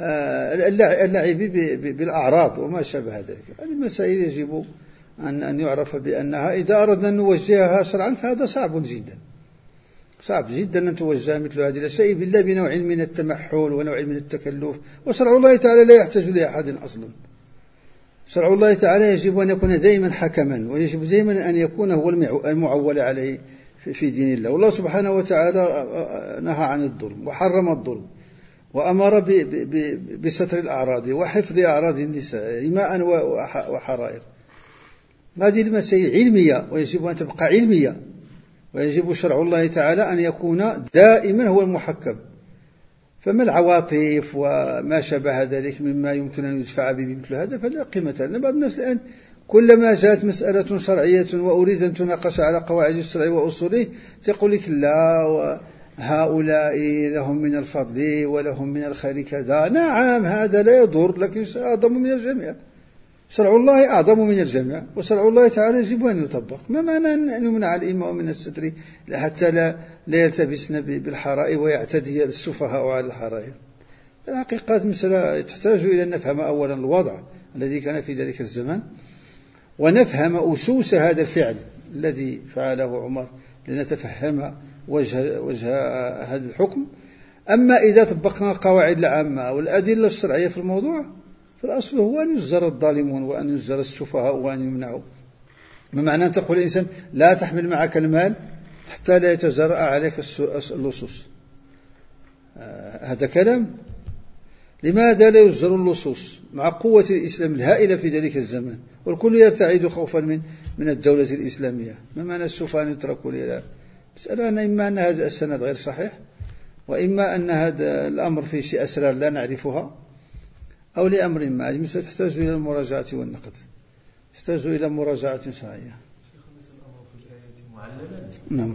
اللعب بالأعراض وما شابه ذلك. هذه المسائل يجب أن يعرف بأنها إذا أردنا أن نوجهها شرعا فهذا صعب جدا، صعب جدا أن توجه مثل هذه الأشياء بالله بنوع من التمحل ونوع من التكلف. وشرع الله تعالى لا يحتاج لأحد أصلا. شرع الله تعالى يجب أن يكون دائما حكما، ويجب دائما أن يكون هو المعول عليه في دين الله. والله سبحانه وتعالى نهى عن الظلم وحرم الظلم وأمر بستر الأعراض وحفظ أعراض النساء إيماء وحرائر. هذه المسائل علمية ويجب أن تبقى علمية، ويجب شرع الله تعالى أن يكون دائما هو المحكم. فما العواطف وما شابه ذلك مما يمكن أن يدفع به مثل هذا فلا قيمة له. بعض الناس الآن كلما جاءت مسألة شرعية وأريد أن تناقش على قواعد الشرع وأصوله تقول لك لا هؤلاء لهم من الفضل ولهم من الخير كذا. نعم هذا لا يضر، لكن أعظم من الجميع. شرع الله أعظم من الجميع، وشرع الله تعالى يجب أن يطبق. ما معنى أن يمنع الإماء من الستر حتى لا, لا يلتبسن بالحرائر ويعتدي السفهاء على الحرائر؟ الحقيقة مسألة تحتاج إلى أن نفهم أولا الوضع الذي كان في ذلك الزمان، ونفهم أسوس هذا الفعل الذي فعله عمر لنتفهم وجه, وجه هذا الحكم. أما إذا طبقنا القواعد العامة والأدلة الشرعية في الموضوع فالأصل هو أن يزجر الظالمون وأن يزجر السفهاء وأن يمنعوا. ما معنى أن تقول الإنسان لا تحمل معك المال حتى لا يتجرأ عليك اللصوص؟ آه هذا كلام. لماذا لا يزجر اللصوص مع قوة الإسلام الهائلة في ذلك الزمان والكل يرتعد خوفا من من الدولة الإسلامية؟ ما معنى السفهاء يتركوا لله؟ مسألة أن إما أن هذا السند غير صحيح، وإما أن هذا الأمر فيه شيء أسرار لا نعرفها، أو لأمر ما. هذه مسألة تحتاج إلى المراجعة والنقد، تحتاج إلى مراجعة شرعية. نعم.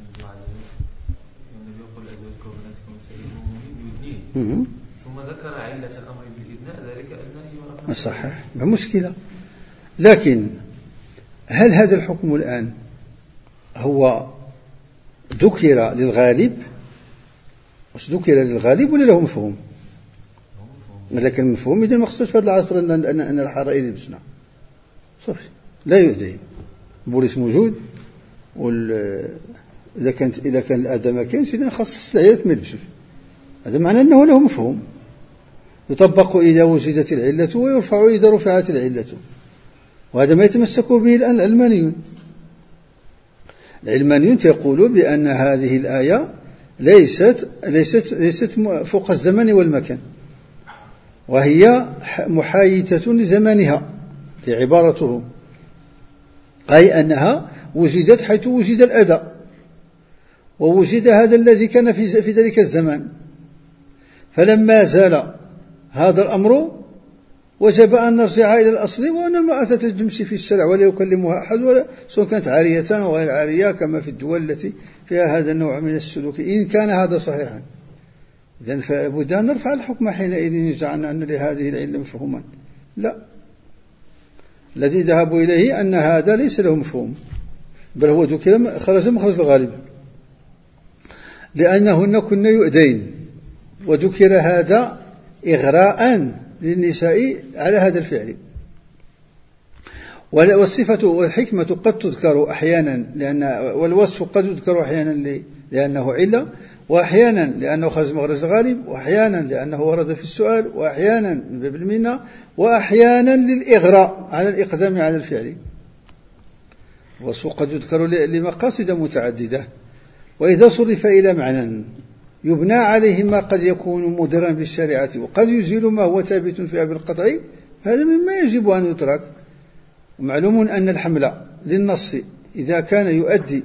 النبي يقول أزواجكم وبناتكم نسائكم المؤمنين ثم ذكر علة الأمر بالإذناء ذلك أن يعرف. صحيح، ما مشكلة. لكن هل هذا الحكم الآن هو ذكر للغالب؟ مش ذكر للغالب ولا له مفهوم؟ لكن المفهوم إذا ما خصوش في هذا العصر أن أن أن الحرائر يلبسنا صافي لا يؤذي، البوليس موجود، وال إذا كانت إذا كان الأذى ما كانش إذا خصص العيالات ما يلبسوش. هذا معناه أنه له مفهوم يطبق إذا وجدت العلة ويرفع إذا رفعت العلة، وهذا ما يتمسك به الآن العلمانيون. العلمانيون يقولوا بأن هذه الآية ليست ليست ليست فوق الزمان والمكان، وهي محايدة لزمانها في عبارته، أي أنها وجدت حيث وجد الأذى ووجد هذا الذي كان في في ذلك الزمان، فلما زال هذا الأمر وجب أن نرجع إلى الأصل، وأن المرأة تمشي في الشارع ولا يكلمها أحد، ولا سواء كانت عارية أو غير عارية كما في الدول التي فيها هذا النوع من السلوك، إن كان هذا صحيحا. إذن فبد أن نرفع الحكم حينئذ يجعلنا أن لهذه العلة مفهوما. لا، الذي ذهبوا إليه أن هذا ليس له مفهوم، بل هو ذكر خرج مخرج الغالب، لأنهن كن يؤذين، وذكر هذا إغراء للنساء على هذا الفعل. والصفة والحكمة قد تذكر أحيانا لأن والوصف قد يذكر أحيانا لأنه علة، وأحيانا لأنه خرج مخرج الغالب، وأحيانا لأنه ورد في السؤال، وأحيانا من باب المنة، وأحيانا للإغراء على الإقدام على الفعل. الوصف قد يذكر لمقاصد متعددة، وإذا صرف إلى معنى يبنى عليه ما قد يكون مضرا بالشريعة وقد يزيل ما هو ثابت فيها بالقطع، هذا مما يجب أن يترك. ومعلوم أن الحمل للنص إذا كان يؤدي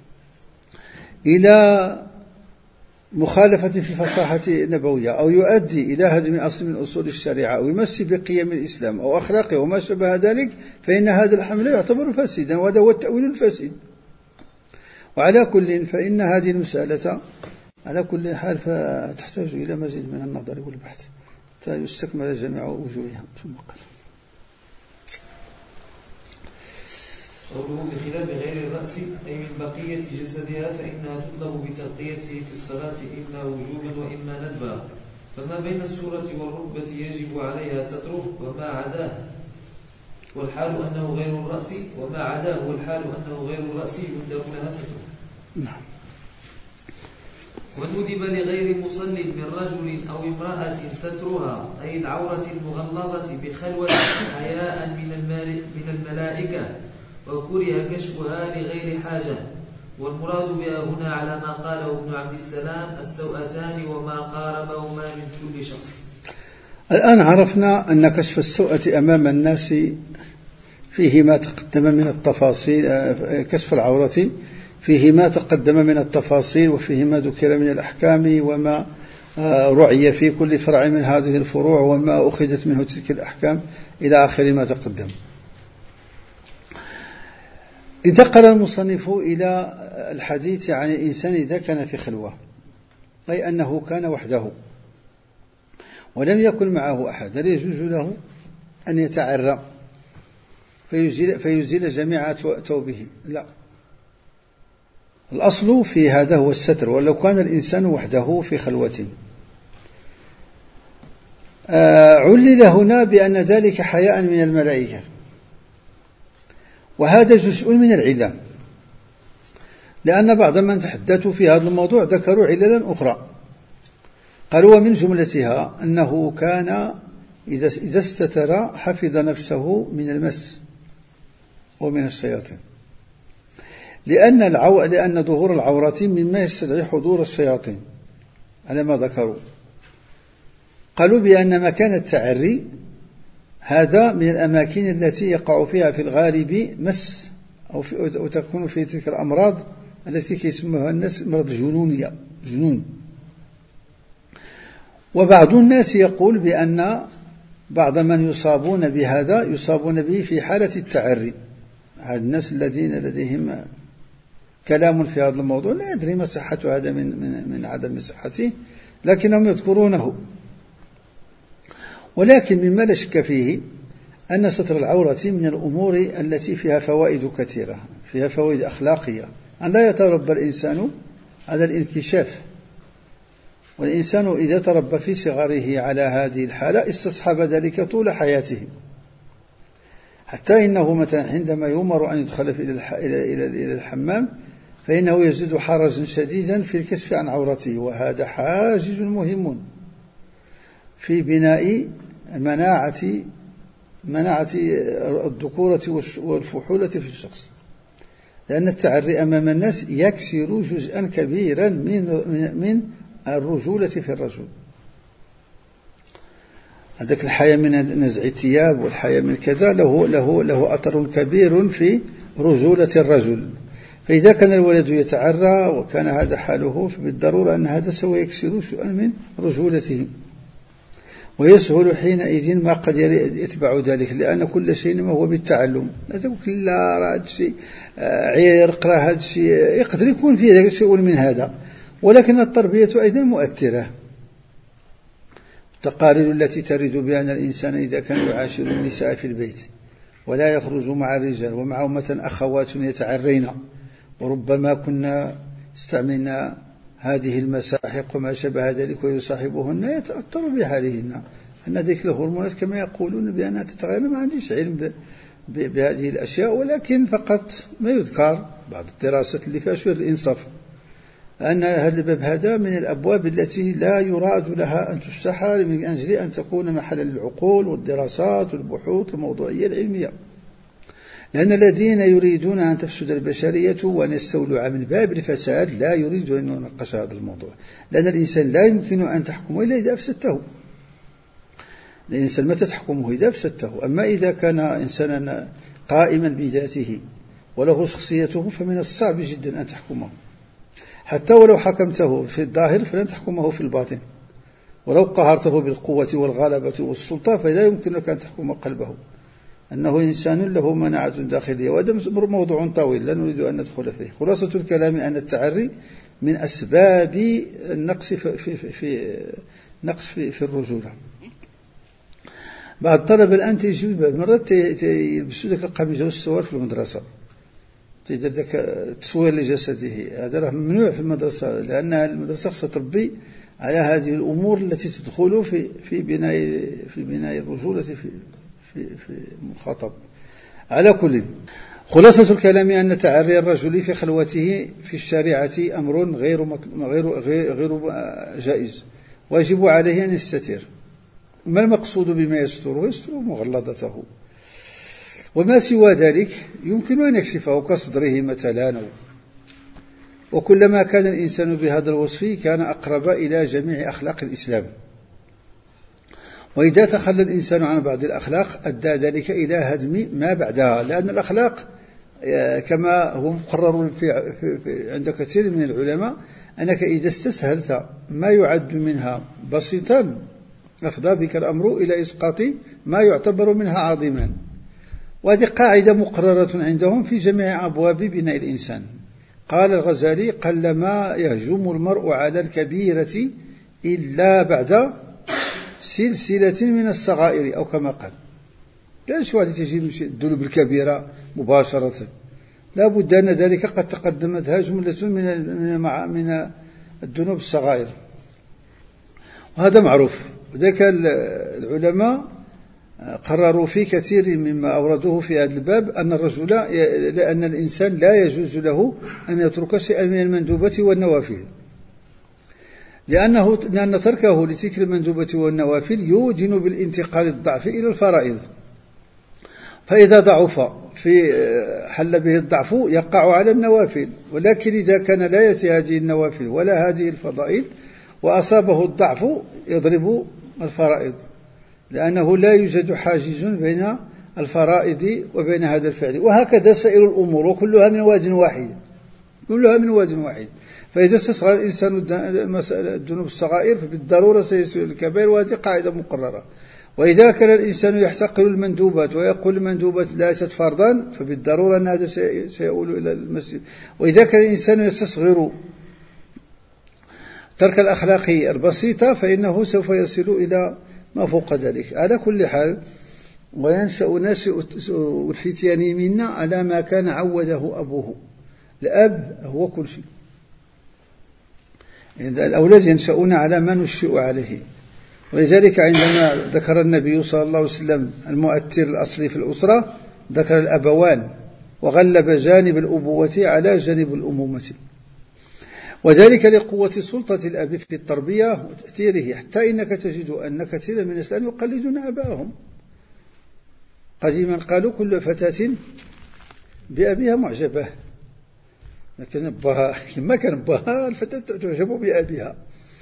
إلى مخالفة في الفصاحة النبوية، أو يؤدي إلى هدم أصل من أصول الشريعة، أو يمس بقيم الإسلام أو أخلاقه وما شابه ذلك، فإن هذا الحمل يعتبر فاسدا، وهذا هو التأويل الفاسد. وعلى كل فإن هذه المسألة على كل حال فتحتاج إلى مزيد من النظر والبحث. حتى يستكمل جميع وجوهها. ثم قال قوله بخلاف غير الرأس أي من بقية جسدها فإنها تطلب بتغطيته في الصلاة إما وجوبا وإما ندبا، فما بين السورة والركبة يجب عليها ستره وما عداه والحال أنه غير الرأس وما عداه والحال أنه غير الرأس يندب لها ستره. نعم. وندب لغير مصل من رجل أو امرأة سترها أي العورة المغلظة بخلوة حياء من الملائكة، وكره كشفها لغير حاجة. والمراد بها هنا على ما قاله ابن عبد السلام السوءتان وما قاربهما من كل شخص. الآن عرفنا أن كشف السوءة أمام الناس فيه ما تقدم من التفاصيل، كشف العورة فيه ما تقدم من التفاصيل وفيه ما ذكر من الأحكام وما رعي في كل فرع من هذه الفروع وما أخذت منه تلك الأحكام إلى آخر ما تقدم. انتقل المصنف إلى الحديث عن الإنسان إذا كان في خلوة، أي أنه كان وحده ولم يكن معه أحد، هل يجوز له أن يتعرى فيزيل, فيزيل جميع ثوبه؟ لا، الأصل في هذا هو الستر. ولو كان الإنسان وحده في خلوة آه علل هنا بأن ذلك حياء من الملائكة، وهذا جزء من العلة، لأن بعض من تحدثوا في هذا الموضوع ذكروا عللا أخرى. قالوا ومن جملتها أنه كان إذا استتر حفظ نفسه من المس ومن الشياطين، لأن, العو... لأن ظهور العورة مما يستدعي حضور الشياطين على ما ذكروا. قالوا بأن مكان التعري هذا من الأماكن التي يقع فيها في الغالب مس أو, في... أو تكون في تلك الأمراض التي يسموها الناس مرض جنونية، جنون. وبعض الناس يقول بأن بعض من يصابون بهذا يصابون به في حالة التعري. هذا الناس الذين لديهم كلام في هذا الموضوع، لا أدري ما صحة هذا من, من, من عدم صحته، لكنهم يذكرونه. ولكن مما لا شك فيه أن ستر العورة من الأمور التي فيها فوائد كثيرة، فيها فوائد أخلاقية، أن لا يتربى الإنسان على الانكشاف. والإنسان إذا تربى في صغره على هذه الحالة استصحب ذلك طول حياته، حتى إنه مثلا عندما يؤمر أن يدخل إلى الحمام فإنه يجد حرجا شديدا في الكشف عن عورته، وهذا حاجز مهم في بناء مناعة مناعة الذكورة والفحولة في الشخص، لأن التعري أمام الناس يكسر جزءا كبيرا من من الرجولة في الرجل. هذاك الحياة من نزع الثياب والحياة من كذا له له له أثر كبير في رجولة الرجل. فإذا كان الولد يتعرى وكان هذا حاله بالضرورة أن هذا سوف يكسر شيئا من رجولته، ويسهل حينئذ ما قد يتبع ذلك، لأن كل شيء ما هو بالتعلم. لا تقول لا راه هذا الشيء عير قرا هذا الشيء، يقدر يكون فيه شيء من هذا، ولكن التربية أيضا مؤثرة. التقارير التي ترد بأن الإنسان إذا كان يعاشر النساء في البيت ولا يخرج مع الرجال ومعه مثلا أخوات يتعرين، وربما كنا استعملنا هذه المساحق وما شبه ذلك ويصاحبهن، يتأثر بحالهن، أن ذلك الهرمونات كما يقولون بأنها تتغير. ما عنديش علم بهذه الأشياء، ولكن فقط ما يذكر بعض الدراسات اللي فيها شوية الإنصاف أن هذا الباب هذا من الأبواب التي لا يراد لها أن تفتح من أجل أن تكون محل للعقول والدراسات والبحوث الموضوعية العلمية، لأن الذين يريدون أن تفسد البشرية وأن يستولوا من باب الفساد لا يريدون أن يناقش هذا الموضوع، لأن الإنسان لا يمكن أن تحكمه إلا إذا أفسدته. الإنسان متى تحكمه؟ إذا أفسدته. أما إذا كان إنسانا قائما بذاته وله شخصيته فمن الصعب جدا أن تحكمه، حتى ولو حكمته في الظاهر فلن تحكمه في الباطن، ولو قهرته بالقوة والغلبة والسلطة فلا يمكنك أن تحكم قلبه، أنه إنسان له مناعة داخلية. وهذا موضوع طويل لا نريد أن ندخل فيه. خلاصة الكلام أن التعري من أسباب النقص في, في, في, نقص في, في الرجولة. بعض الطلبة الآن تيجيو بعض المرات يلبسوا ذاك القميص والسوار في المدرسة، تيدير ذاك التصوير لجسده، هذا راه ممنوع في المدرسة، لأن المدرسة خصها تربي على هذه الأمور التي تدخل في في بناء في بناء الرجولة في في في المخاطب. على كل، خلاصة الكلام أن تعري الرجل في خلوته في الشريعة أمر غير غير غير, غير جائز، واجب عليه أن يستتر. ما المقصود بما يستره؟ يستر مغلظته، وما سوى ذلك يمكن أن يكشفه كصدره مثلا. وكلما كان الإنسان بهذا الوصف كان أقرب إلى جميع أخلاق الإسلام. وإذا تخلى الإنسان عن بعض الأخلاق أدى ذلك إلى هدم ما بعدها، لأن الأخلاق كما هو مقرر في في عند كثير من العلماء أنك إذا استسهلت ما يعد منها بسيطا أفضى بك الأمر إلى إسقاط ما يعتبر منها عظيما. وهذه قاعدة مقررة عندهم في جميع أبواب بناء الإنسان. قال الغزالي: قلما يهجم المرء على الكبيرة إلا بعد سلسلة من الصغائر، أو كما قال. لا شو هذه تجي الذنوب الكبيرة مباشرة، لا بد أن ذلك قد تقدمتها جملة من من الذنوب الصغائر، وهذا معروف. وذلك العلماء قرروا في كثير مما أوردوه في هذا الباب أن الرجل لأن الإنسان لا يجوز له أن يترك شيئا من المندوبات والنوافل، لأنه لأن تركه لتلك المندوبة والنوافل يوجن بالانتقال الضعف إلى الفرائض، فإذا ضعف في حل به الضعف يقع على النوافل. ولكن إذا كان لا يأتي هذه النوافل ولا هذه الفضائل وأصابه الضعف يضرب الفرائض، لأنه لا يوجد حاجز بين الفرائض وبين هذا الفعل. وهكذا سائر الأمور، وكلها من واد واحد، كلها من واد واحد. فإذا استصغر الإنسان الذنوب الصغائر فبالضرورة سيصير الكبائر، وهذه قاعدة مقررة. وإذا كان الإنسان يحتقر المندوبات ويقول المندوبات ليست فرضا فبالضرورة أن هذا سيؤول إلى المسجد. وإذا كان الإنسان يستصغر ترك الأخلاق البسيطة فإنه سوف يصل إلى ما فوق ذلك. على كل حال، وينشأ ناشئ الفتيان منا على ما كان عوده أبوه. الأب هو كل شيء، الأولاد ينشأون على ما نشئ عليه. ولذلك عندما ذكر النبي صلى الله عليه وسلم المؤثر الأصلي في الأسرة ذكر الأبوان، وغلب جانب الأبوة على جانب الأمومة، وذلك لقوة سلطة الأب في التربية وتأثيره، حتى إنك تجد أن كثيرا من الناس يقلدون أبائهم. قديما قالوا: كل فتاة بأبيها معجبة، لكن أباها كما كان أباها الفتاة تعجب بأبيها.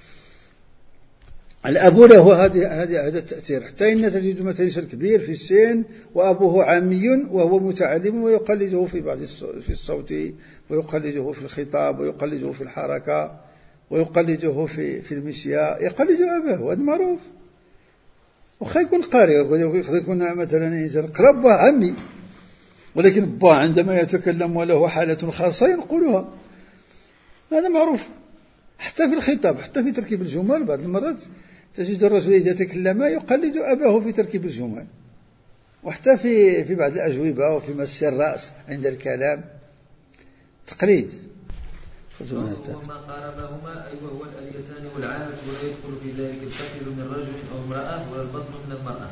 الأب له هذه هذا التأثير، حتى إن تجد مثلا كبير في السن وأبوه عامي وهو متعلم ويقلده في بعض في الصوت، ويقلده في الخطاب، ويقلده في الحركة، ويقلده في في المشياء، يقلد أباه، هذا معروف. وخا يكون قارئ، يقدر يكون مثلا إنسان قرب عمي، ولكن أباه عندما يتكلم وله حالة خاصة ينقلها، هذا معروف. حتى في الخطاب، حتى في تركيب الجمل، بعض المرات تجد الرجل إذا تكلم يقلد أباه في تركيب الجمل، وحتى في في بعض الأجوبة وفي مس الرأس عند الكلام تقليد. وما قاربهما أي وهو الأليتان والعانة، ولا يدخل في ذلك الفخذ من رجل أو امرأة ولا البطن من المرأة.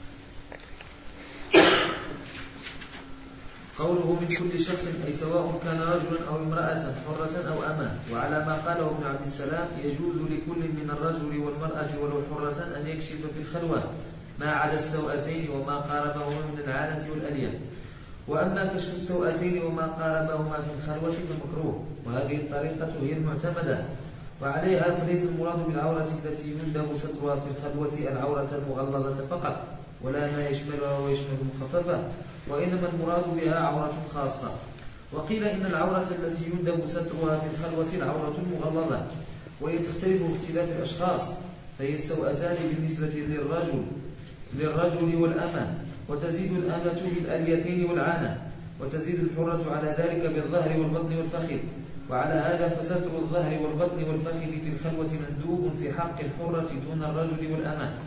قوله من كل شخص أي سواء كان رجلا أو امرأة حرة أو أمة. وعلى ما قاله ابن عبد السلام يجوز لكل من الرجل والمرأة ولو حرة أن يكشف في الخلوة ما عدا السوأتين وما قاربهما من العانة والألية. وأما كشف السوأتين وما قاربهما في الخلوة فمكروه، وهذه الطريقة هي المعتمدة، وعليها فليس المراد بالعورة التي يندب سترها في الخلوة العورة المغلظة فقط، ولا ما يشملها ويشمل المخففة، وإنما المراد بها عورة خاصة. وقيل إن العورة التي يندب سترها في الخلوة العورة المغلظة، وهي تختلف باختلاف الأشخاص، فهي السوأتان بالنسبة للرجل للرجل والأمة، وتزيد الأمة بالأليتين والعانة، وتزيد الحرة على ذلك بالظهر والبطن والفخذ. وعلى هذا فستر الظهر والبطن والفخذ في الخلوة مندوب في حق الحرة دون الرجل والأمة،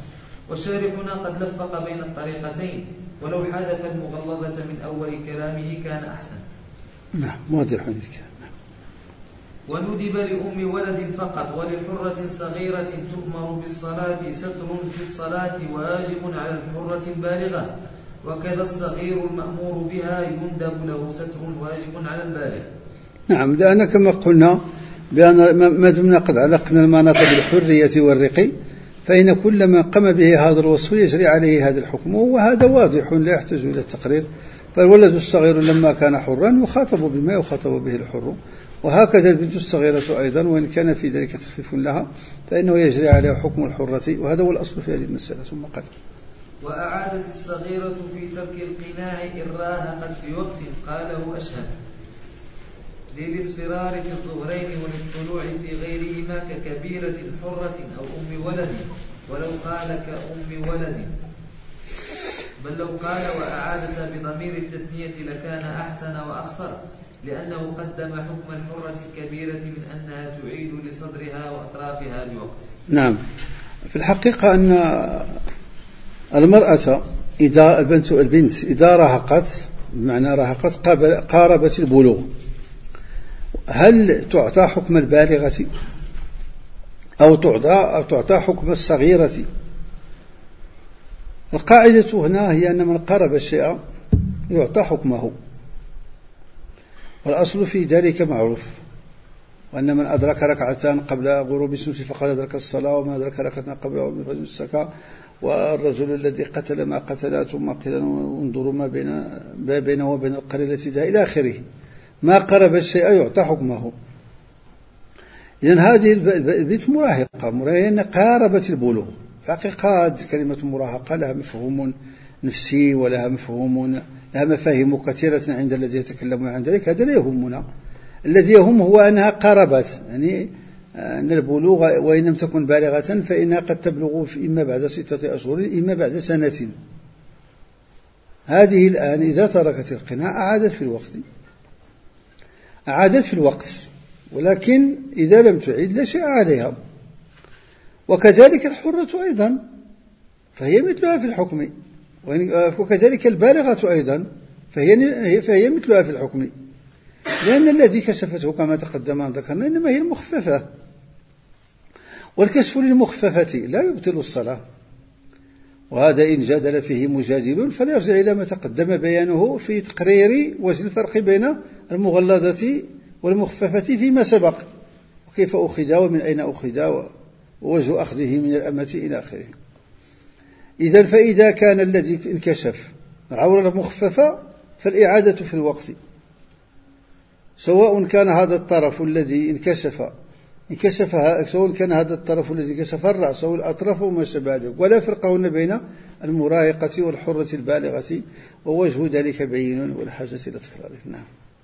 وشارحنا قد لفق بين الطريقتين، ولو حذف المغلظة من أول كلامه كان أحسن. نعم واضح الكلام. وندب لأم ولد فقط ولحرة صغيرة تؤمر بالصلاة ستر في الصلاة واجب على الحرة البالغة، وكذا الصغير المأمور بها يندب له ستر واجب على البالغ. نعم، لأن كما قلنا بأن ما دمنا قد علقنا المناط بالحرية والرق، فإن كل من قام به هذا الوصف يجري عليه هذا الحكم، وهذا واضح لا يحتاج إلى التقرير. فالولد الصغير لما كان حرا يخاطب بما يخاطب به الحر، وهكذا البنت الصغيرة أيضا وإن كان في ذلك تخفيف لها فإنه يجري عليها حكم الحرة، وهذا هو الأصل في هذه المسألة. ثم قال: وأعادت الصغيرة في ترك القناع إن راهقت في وقت قاله أشهب للاصفرار في الظهرين وللطلوع في غيرهما ككبيرة حرة أو أم ولد، ولو قال كأم ولد، بل لو قال وأعادت بضمير التثنية لكان أحسن وأخصر، لأنه قدم حكم الحرة الكبيرة من أنها تعيد لصدرها وأطرافها بوقت. نعم، في الحقيقة أن المرأة إذا البنت البنت إذا راهقت، بمعنى راهقت قاربت البلوغ، هل تعطى حكم البالغة أو تعطى أو تعطى حكم الصغيرة؟ القاعدة هنا هي أن من قارب الشيء يعطى حكمه، والأصل في ذلك معروف، وأن من أدرك ركعتان قبل غروب الشمس فقد أدرك الصلاة، ومن أدرك ركعتان قبل غروب الفجر الزكاة، والرجل الذي قتل ما قتل ثم قيل انظروا ما بين ما بينه وبين القليلة ذا إلى آخره. ما قرب الشيء يعطى حكمه. إذن هذه البنت مراهقة، مراهقة قاربت البلوغ. حقيقة كلمة مراهقة لها مفهوم نفسي ولها مفهوم لها مفاهيم كثيرة عند الذين يتكلمون عن ذلك، هذا لا يهمنا. الذي يهم هو أنها قاربت، يعني أن البلوغ وإن لم تكن بالغة فإنها قد تبلغ في إما بعد ستة أشهر إما بعد سنة. هذه الآن إذا تركت القناع أعادت في الوقت أعادت في الوقت ولكن إذا لم تعيد لا شيء عليها. وكذلك الحرة أيضا فهي مثلها في الحكم، وكذلك البالغة أيضا فهي, فهي مثلها في الحكم، لأن الذي كشفته كما تقدم أن ذكرنا إنما هي المخففة، والكشف للمخففة لا يبطل الصلاة. وهذا إن جادل فيه مجادل فليرجع إلى ما تقدم بيانه في تقرير وجه الفرق بين المغلظة والمخففة فيما سبق، وكيف أخذ ومن أين أخذ ووجه أخذه من الأمة إلى آخره. إذن فإذا كان الذي انكشف عورة مخففة فالإعادة في الوقت، سواء كان هذا الطرف الذي انكشف انكشف سواء كان هذا الطرف الذي كشف الرأس أو الأطراف وما شابه ذلك، ولا فرق هنا بين المراهقة والحرة البالغة، ووجه ذلك بين والحاجة إلى تكراره. نعم.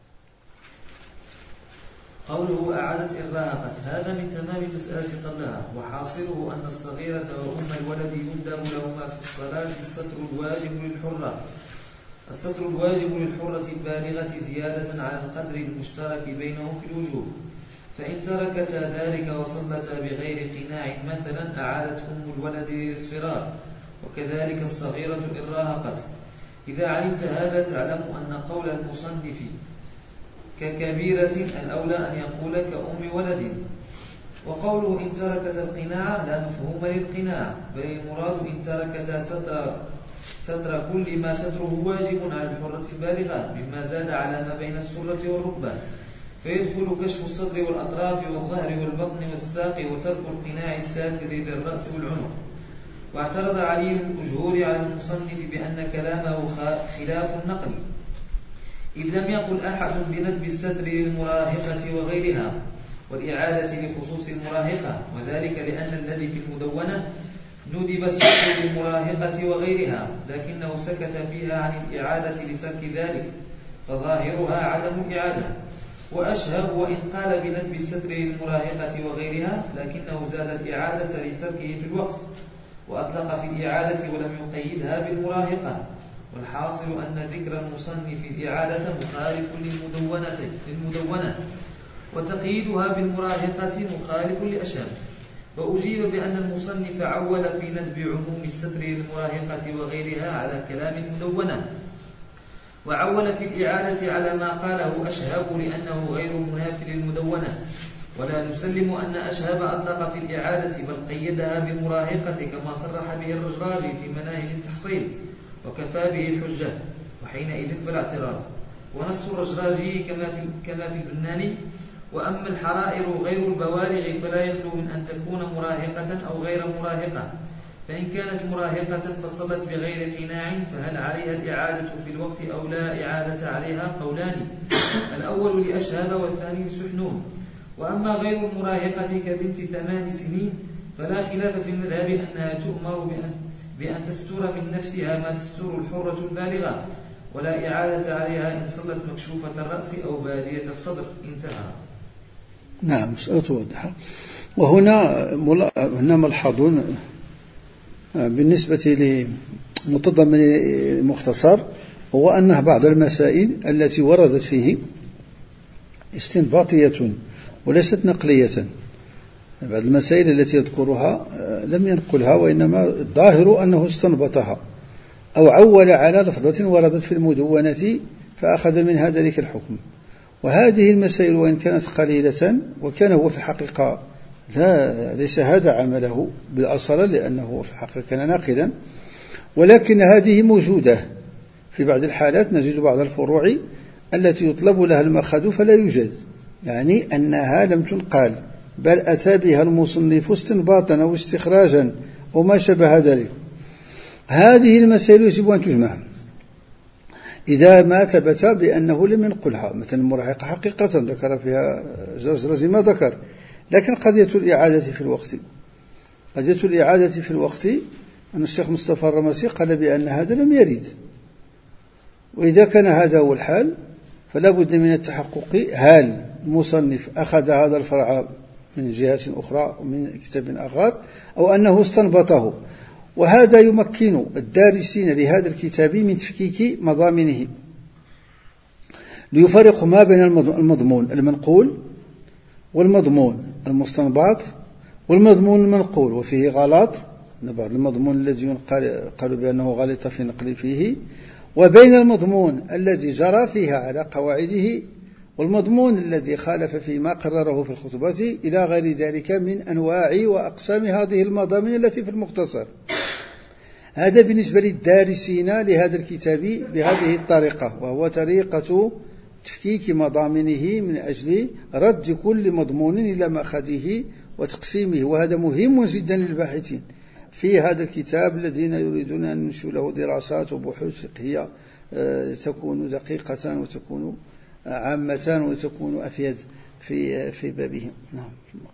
قوله أعادت إن راهقت هذا من تمام المسألة قبلها، وحاصله أن الصغيرة وأم الولد يندب لهما في الصلاة الستر الواجب للحرة الستر الواجب للحرة البالغة زيادة على القدر المشترك بينهم في الوجوب، فإن تركتا ذلك وصلتا بغير قناع مثلا أعادت أم الولد للاصفرار، وكذلك الصغيرة إن راهقت. إذا علمت هذا تعلم أن قول المصنف ككبيرة الأولى أن يقول كأم ولد، وقوله إن تركت القناع لا مفهوم للقناع، بل المراد إن تركتا ستر ستر كل ما ستره واجب على الحرة البالغة مما زاد على ما بين السرة والركبة، فيدخل كشف الصدر والأطراف والظهر والبطن والساق وترك القناع الساتر للرأس والعنق. واعترض علي الأجهور على المصنف بأن كلامه خلاف النقل، إذ لم يقل أحد بندب الستر للمراهقة وغيرها والإعادة لخصوص المراهقة، وذلك لأن الذي في المدونة ندب الستر للمراهقة وغيرها، لكنه سكت فيها عن الإعادة لترك ذلك، فظاهرها عدم الإعادة. وأشهب وإن قال بندب الستر للمراهقة وغيرها لكنه زاد الإعادة لتركه في الوقت، وأطلق في الإعادة ولم يقيدها بالمراهقة. والحاصل أن ذكر المصنف الإعادة مخالف للمدونة للمدونة وتقييدها بالمراهقة مخالف لأشهب. وأجيب بأن المصنف عول في ندب عموم الستر للمراهقة وغيرها على كلام المدونة، وعول في الإعادة على ما قاله أشهب لأنه غير مناف للمدونة. ولا نسلم أن أشهب أطلق في الإعادة بل قيدها بالمراهقة كما صرح به الرجراجي في مناهج التحصيل وكفى به حجة، وحينئذ فلا اعتراض. ونص الرجراجي كما في, كما في البناني: وأما الحرائر غير البوالغ فلا يخلو من أن تكون مراهقة أو غير مراهقة، فإن كانت مراهقة فصلت بغير قناع فهل عليها الإعادة في الوقت أو لا إعادة عليها؟ قولان، الأول لأشهب والثاني لسحنون. وأما غير المراهقة كبنت ثمان سنين فلا خلاف في المذهب أنها تؤمر بأن, بأن تستر من نفسها ما تستر الحرة البالغة، ولا إعادة عليها إن صلت مكشوفة الرأس أو بادية الصدر. انتهى. نعم، مسألة واضحة. وهنا هنا ملحظون بالنسبة لمتضمن المختصر، هو أنه بعض المسائل التي وردت فيه استنباطية وليست نقلية. بعض المسائل التي يذكرها لم ينقلها، وإنما الظاهر أنه استنبطها أو عول على لفظة وردت في المدونة فأخذ منها ذلك الحكم. وهذه المسائل وإن كانت قليلة، وكان هو في الحقيقة لا ليس هذا عمله بالأصل لأنه في الحقيقة كان ناقدا، ولكن هذه موجودة في بعض الحالات. نجد بعض الفروع التي يطلب لها المأخذ فلا يوجد، يعني أنها لم تنقال بل أتى بها المصنف استنباطا أو استخراجا وما شبه ذلك. هذه المسائل يجب أن تجمع إذا ما ثبت بأنه لم ينقلها. مثلا المراهقة حقيقة ذكر فيها جرجرجي ما ذكر، لكن قضية الإعادة في الوقت قضية الإعادة في الوقت أن الشيخ مصطفى الرمسي قال بأن هذا لم يرد. وإذا كان هذا هو الحال فلا بد من التحقق هل المصنف أخذ هذا الفرع من جهة أخرى ومن كتاب آخر أو أنه استنبطه. وهذا يمكن الدارسين لهذا الكتاب من تفكيك مضامنه ليفرق ما بين المضمون المنقول والمضمون المستنبط والمضمون المنقول وفيه غلط، بعض المضمون الذي قالوا بأنه غلط في نقل فيه، وبين المضمون الذي جرى فيها على قواعده والمضمون الذي خالف فيما قرره في الخطبة إلى غير ذلك من أنواع وأقسام هذه المضامين التي في المختصر. هذا بالنسبة للدارسين لهذا الكتاب بهذه الطريقة، وهو طريقة تفكيك مضامنه من أجل رد كل مضمون إلى مأخذه وتقسيمه. وهذا مهم جدا للباحثين في هذا الكتاب الذين يريدون أن ينشئوا له دراسات وبحوث فقهية تكون دقيقة وتكون عامة وتكون أفيد في في بابهم. نعم.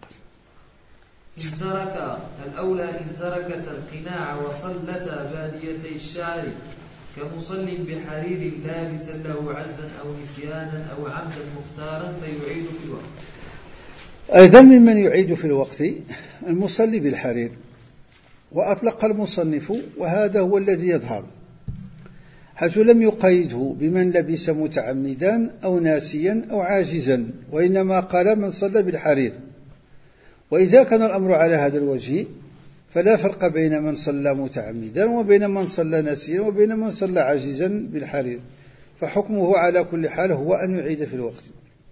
إن ترك الأولى إن تركت القناع وصلتا باديتي الشعر كمصل بحرير لابسا له عزا أو نسيانا أو عمدا مختارا فيعيد في الوقت. أيضا ممن يعيد في الوقت المصلي بالحرير، وأطلق المصنف وهذا هو الذي يظهر، حيث لم يقيده بمن لبس متعمدا أو ناسيا أو عاجزا، وإنما قال من صلى بالحرير. وإذا كان الأمر على هذا الوجه فلا فرق بين من صلى متعمدا وبين من صلى ناسيا وبين من صلى عاجزا بالحرير، فحكمه على كل حال هو أن يعيد في الوقت.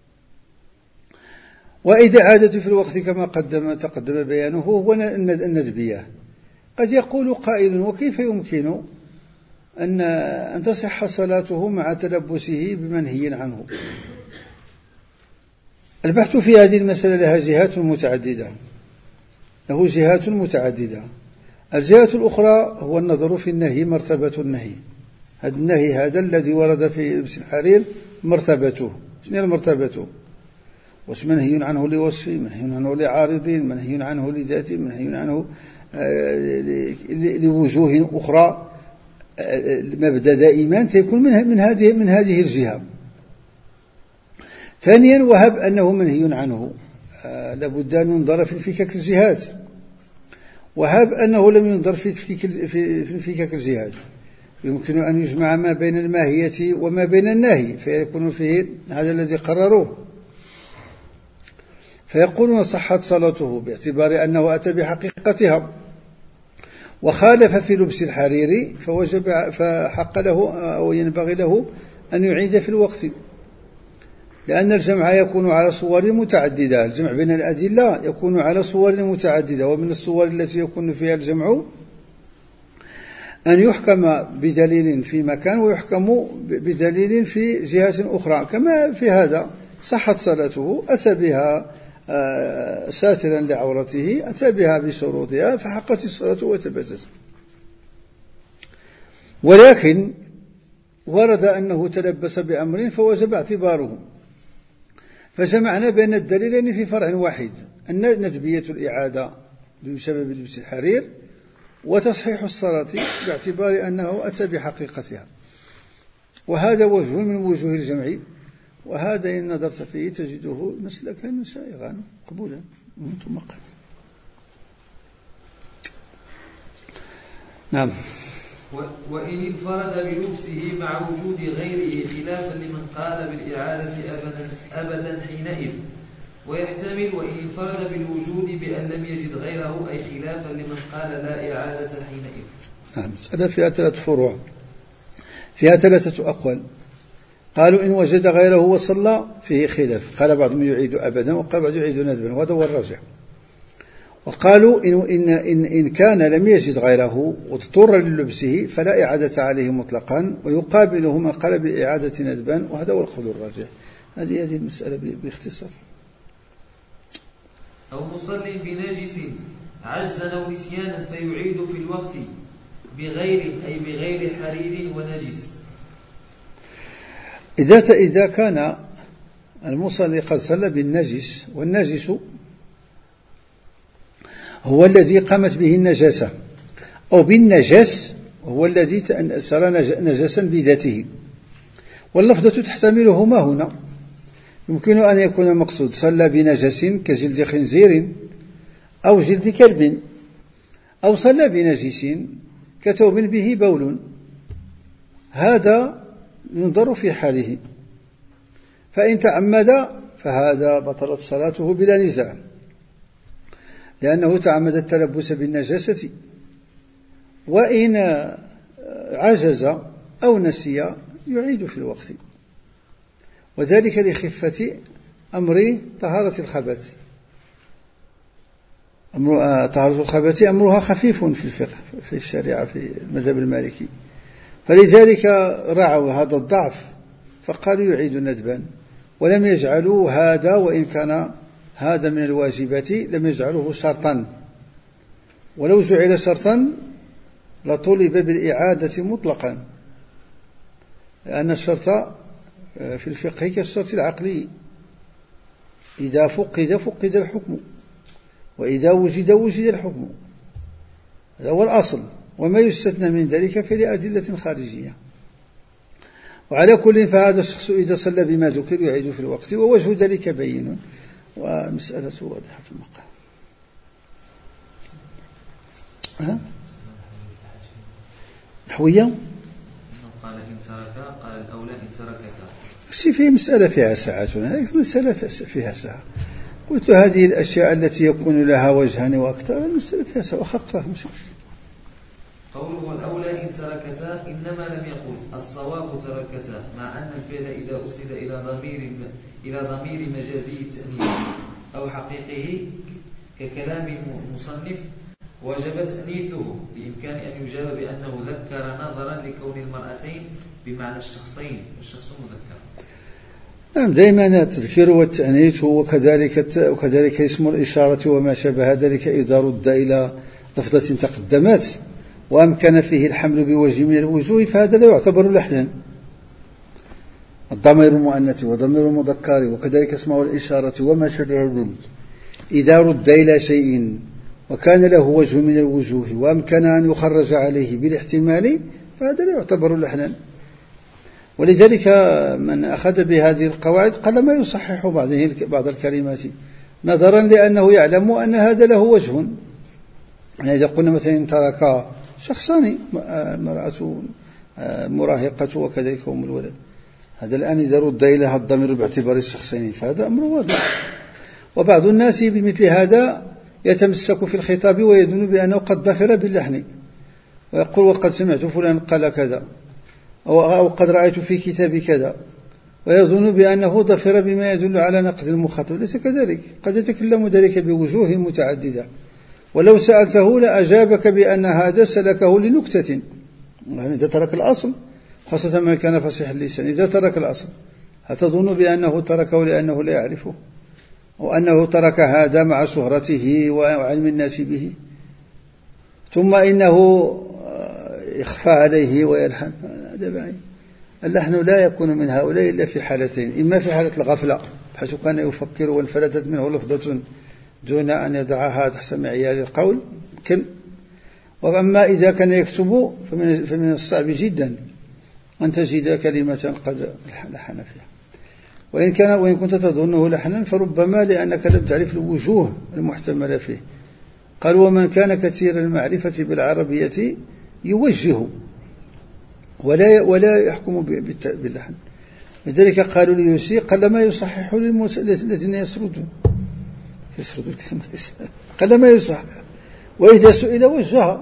وإذا عادت في الوقت كما قدم تقدم بيانه هو الندبية. قد يقول قائل: وكيف يمكن أن أن تصح صلاته مع تلبسه بمنهي عنه؟ البحث في هذه المسألة لها جهات متعددة له جهات متعددة. الجهة الأخرى هو النظر في النهي، مرتبة النهي. هذا النهي هذا الذي ورد في لبس الحرير مرتبته، شنو مرتبته؟ واش منهي عنه لوصف، منهي عنه لعارض، منهي عنه لذات، منهي عنه لوجوه أخرى. المبدأ دائما تكون من من هذه من هذه الجهة. ثانيا، وهب أنه منهي عنه لابد أن ينظر في انفكاك الجهات، وهب أنه لم ينظر في في انفكاك الجهات. يمكن أن يجمع ما بين الماهية وما بين النهي فيكون فيه هذا الذي قرروه. فيقولون صحت صلاته باعتبار أنه أتى بحقيقتها، وخالف في لبس الحرير فوجب فحق له أو ينبغي له أن يعيد في الوقت، لأن الجمع يكون على صور متعددة. الجمع بين الأدلة يكون على صور متعددة، ومن الصور التي يكون فيها الجمع أن يحكم بدليل في مكان ويحكم بدليل في جهة أخرى، كما في هذا صحت صلاته، أتى بها ساترا لعورته، أتى بها بشروطها فحقت الصلاة وثبتت. ولكن ورد أنه تلبس بأمر فوجب اعتباره، فجمعنا بين الدليلين في فرع واحد، أن ندبية الإعادة بسبب لبس الحرير، وتصحيح الصلاة باعتبار أنه أتى بحقيقتها. وهذا وجه من وجوه الجمع، وهذا إن نظرت فيه تجده مسلكا سائغا قبولا ثم قال. نعم. وإن انفرد بلبسه مع وجود غيره خلافا لمن قال بالإعادة أبدا, أبدا حينئذ، ويحتمل وإن انفرد بالوجود بأن لم يجد غيره، أي خلافا لمن قال لا إعادة حينئذ. نعم. مسألة فيها ثلاث فروع، فيها ثلاثة أقوال. قالوا إن وجد غيره وصلى فيه خلاف، قال بعضهم يعيد أبدا وقال بعضهم يعيد ندبا، وهذا هو الراجح. وقالوا إن, إن, إن, إن كان لم يجد غيره واضطر للبسه فلا إعادة عليه مطلقا، ويقابله من قال بإعادة ندبا، وهذا هو القول الراجح. هذه هذه المسألة باختصار. أو مصلي بنجس عجزا أو نسيانا فيعيد في الوقت بغير أي بغير حرير ونجس. إذا إذا كان المصلي قد صلى بالنجس، والنجس هو الذي قامت به النجاسة، أو بالنجس هو الذي صار نجسا بذاته، واللفظة تحتملهما هنا. يمكن أن يكون مقصود صلى بنجس كجلد خنزير أو جلد كلب، أو صلى بنجس كثوب به بول، هذا ينظر في حاله. فإن تعمد فهذا بطلت صلاته بلا نزاع، لأنه تعمد التلبس بالنجاسة. وإن عجز أو نسي يعيد في الوقت، وذلك لخفة أمر طهارة الخبث. أمر طهارة الخبث أمرها خفيف في الفقه في الشريعة في المذهب المالكي، فلذلك رعوا هذا الضعف فقالوا يعيد ندبا، ولم يجعلوا هذا، وإن كان هذا من الواجبات لم يجعلوه شرطا، ولو جعل شرطا لطلب بالإعادة مطلقا، لأن الشرط في الفقه كالشرط العقلي، إذا فقد فقد الحكم، وإذا وجد وجد الحكم، هذا هو الأصل، وما يستثنى من ذلك فلأدلة خارجية. وعلى كل فهذا الشخص إذا صلى بما ذكر يعيد في الوقت، ووجه ذلك بين، ومسألة واضحة المقام. ها؟ نحوية؟ قال إن ترك، قال الأولى إن تركتها. شي فيه مسألة فيها ساعة، هذه مسألة فيها ساعة. قلت له هذه الأشياء التي يكون لها وجهان وأكثر، المسألة فيها ساعة وخقرة مش مشكلة. قوله والأولى إن تركتا، إنما لم يقل الصواب تركتا، مع أن الفعل إذا أسند إلى ضمير إلى ضمير مجازي التأنيث أو حقيقه ككلام المصنف وجب تأنيثه، بإمكان أن يجاب بأنه ذكر نظرا لكون المرأتين بمعنى الشخصين والشخص مذكر. نعم، دائما التذكير والتأنيث، وكذلك وكذلك اسم الإشارة وما شابه ذلك إذا رد إلى لفظة تقدمت وأمكن فيه الحمل بوجه من الوجوه فهذا لا يعتبر لحنا. الضمير المؤنث وضمير المذكر وكذلك اسمه الإشارة وما شابه ذلك إذا رد إلى شيء وكان له وجه من الوجوه وأمكن أن يخرج عليه بالاحتمال فهذا لا يعتبر لحنا. ولذلك من أخذ بهذه القواعد قال ما يصحح بعض الكلمات نظرا لأنه يعلم أن هذا له وجه. يعني إذا قلنا مثلا ترك شخصان، مرأة مراهقة وكذلك أم الولد، هذا الآن إذا رد إليها الضمير باعتبار الشخصين فهذا أمر واضح. وبعض الناس بمثل هذا يتمسك في الخطاب ويظن بأنه قد ظفر باللحن، ويقول وقد سمعت فلان قال كذا، أو قد رأيت في كتاب كذا، ويظن بأنه ظفر بما يدل على نقد المخاطب. ليس كذلك، قد يتكلم ذلك بوجوه متعددة، ولو سألته لأجابك بأن هذا سلكه لنكتة، يعني إذا ترك الأصل، خاصة من كان فصيح اللسان، إذا ترك الأصل هتظن بأنه تركه لأنه لا يعرفه، وأنه ترك هذا مع شهرته وعلم الناس به، ثم إنه يخفى عليه ويلحن. هذا بعيد. اللحن لا يكون من هؤلاء إلا في حالتين: إما في حالة الغفلة حيث كان يفكر وانفلتت منه لفظة دون أن يضعها تحت معيار القول كن. وأما إذا كان يكتب فمن, فمن الصعب جدا أن تجد كلمة قد لحن فيها، وإن, كان وإن كنت تظنه لحنا فربما لأنك لم تعرف الوجوه المحتملة فيه. قال: ومن كان كثير المعرفة بالعربية يوجه ولا ولا يحكم باللحن. لذلك قالوا ليوسي: قل ما يصحح للذين يسردون يسردون قل ما يصحح، وإذا سئل وجهها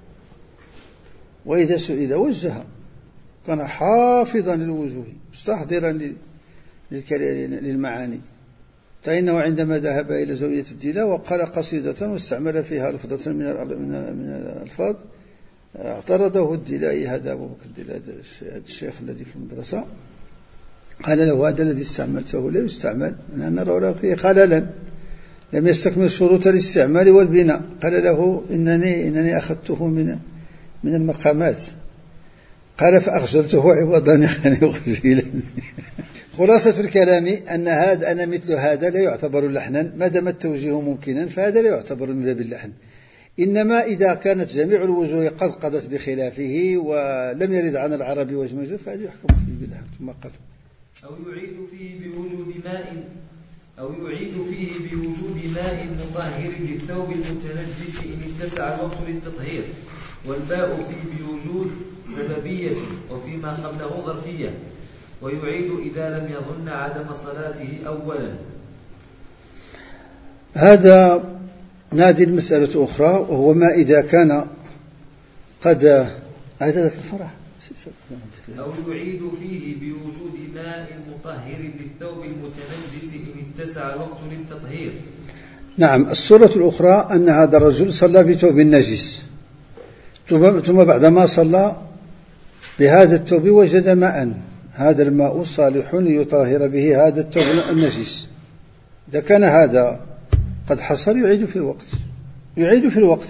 وإذا سئل وجهها كان حافظا للوجوه مستحضرا للمعاني. فإنه عندما ذهب إلى زاوية الدلالة وقال قصيدة واستعمل فيها لفظة من من الألفاظ اعترضه الدلائي، هذا أبو بكر الدلائي هذا الشيخ الذي في المدرسة، قال له: هذا الذي استعملته لا يستعمل لأن نرى فيه خللا لم يستكمل شروط الاستعمال والبناء. قال له: إنني إنني أخذته من من المقامات. قال: فأخجلته عوضا خجيلا. خلاصة الكلام أن هذا أن مثل هذا لا يعتبر لحنا ما دام التوجيه ممكنا، فهذا لا يعتبر من باب اللحن. إنما إذا كانت جميع الوجوه قد قضت بخلافه ولم يرد عن العرب وجه موجود فهذا يحكم فيه باللحن. ثم قال: أو يعيد فيه بوجود ماء أو يعيد فيه بوجود ماء مطهر للثوب المتنجس إن اتسع الوقت للتطهير، والباء فيه بوجود سببية وفيما قبله ظرفية، ويعيد إذا لم يظن عدم صلاته أولا. هذا هذه المسألة أخرى، وهو ما إذا كان قد هذا في الفرح أو يعيد فيه بوجود ماء مطهر للثوب المتنجس إن اتسع الوقت للتطهير. نعم. الصورة الأخرى أن هذا الرجل صلى بثوب نجس، ثم بعدما صلى بهذا الثوب وجد ماء، هذا الماء صالح ليطهر به هذا الثوب النجس. إذا كان هذا قد حصل يعيد في الوقت يعيد في الوقت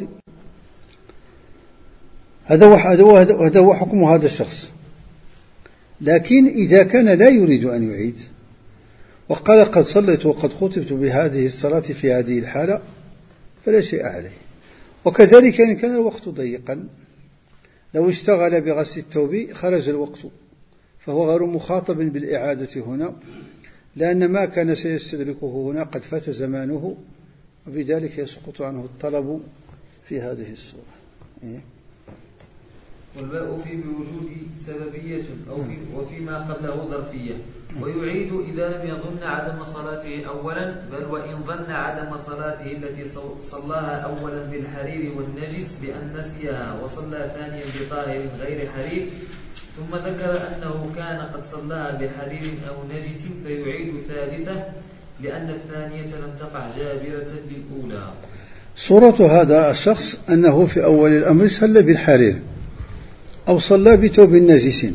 هذا هو هذا هو حكم هذا الشخص. لكن إذا كان لا يريد أن يعيد وقال: قد صليت وقد خطبت بهذه الصلاة في هذه الحالة، فلا شيء عليه. وكذلك إن كان الوقت ضيقا، لو اشتغل بغسل الثوب خرج الوقت، فهو غير مخاطب بالإعادة هنا، لأن ما كان سيستدركه هنا قد فات زمانه، وبذلك يسقط عنه الطلب في هذه الصورة. إيه؟ والباء في بوجود سببية أو في وفيما قبله ظرفية، ويعيد إذا لم يظن عدم صلاته أولا، بل وإن ظن عدم صلاته التي صلاها أولا بالحرير والنجس بأن نسيها وصلى ثانيا بطاهر غير حرير، ثم ذكر أنه كان قد صلاها بحرير أو نجس فيعيد ثالثة لأن الثانية لم تقع جابرة للأولى. صورة هذا الشخص أنه في أول الأمر صلى بالحرير أو صلى بثوب نجس،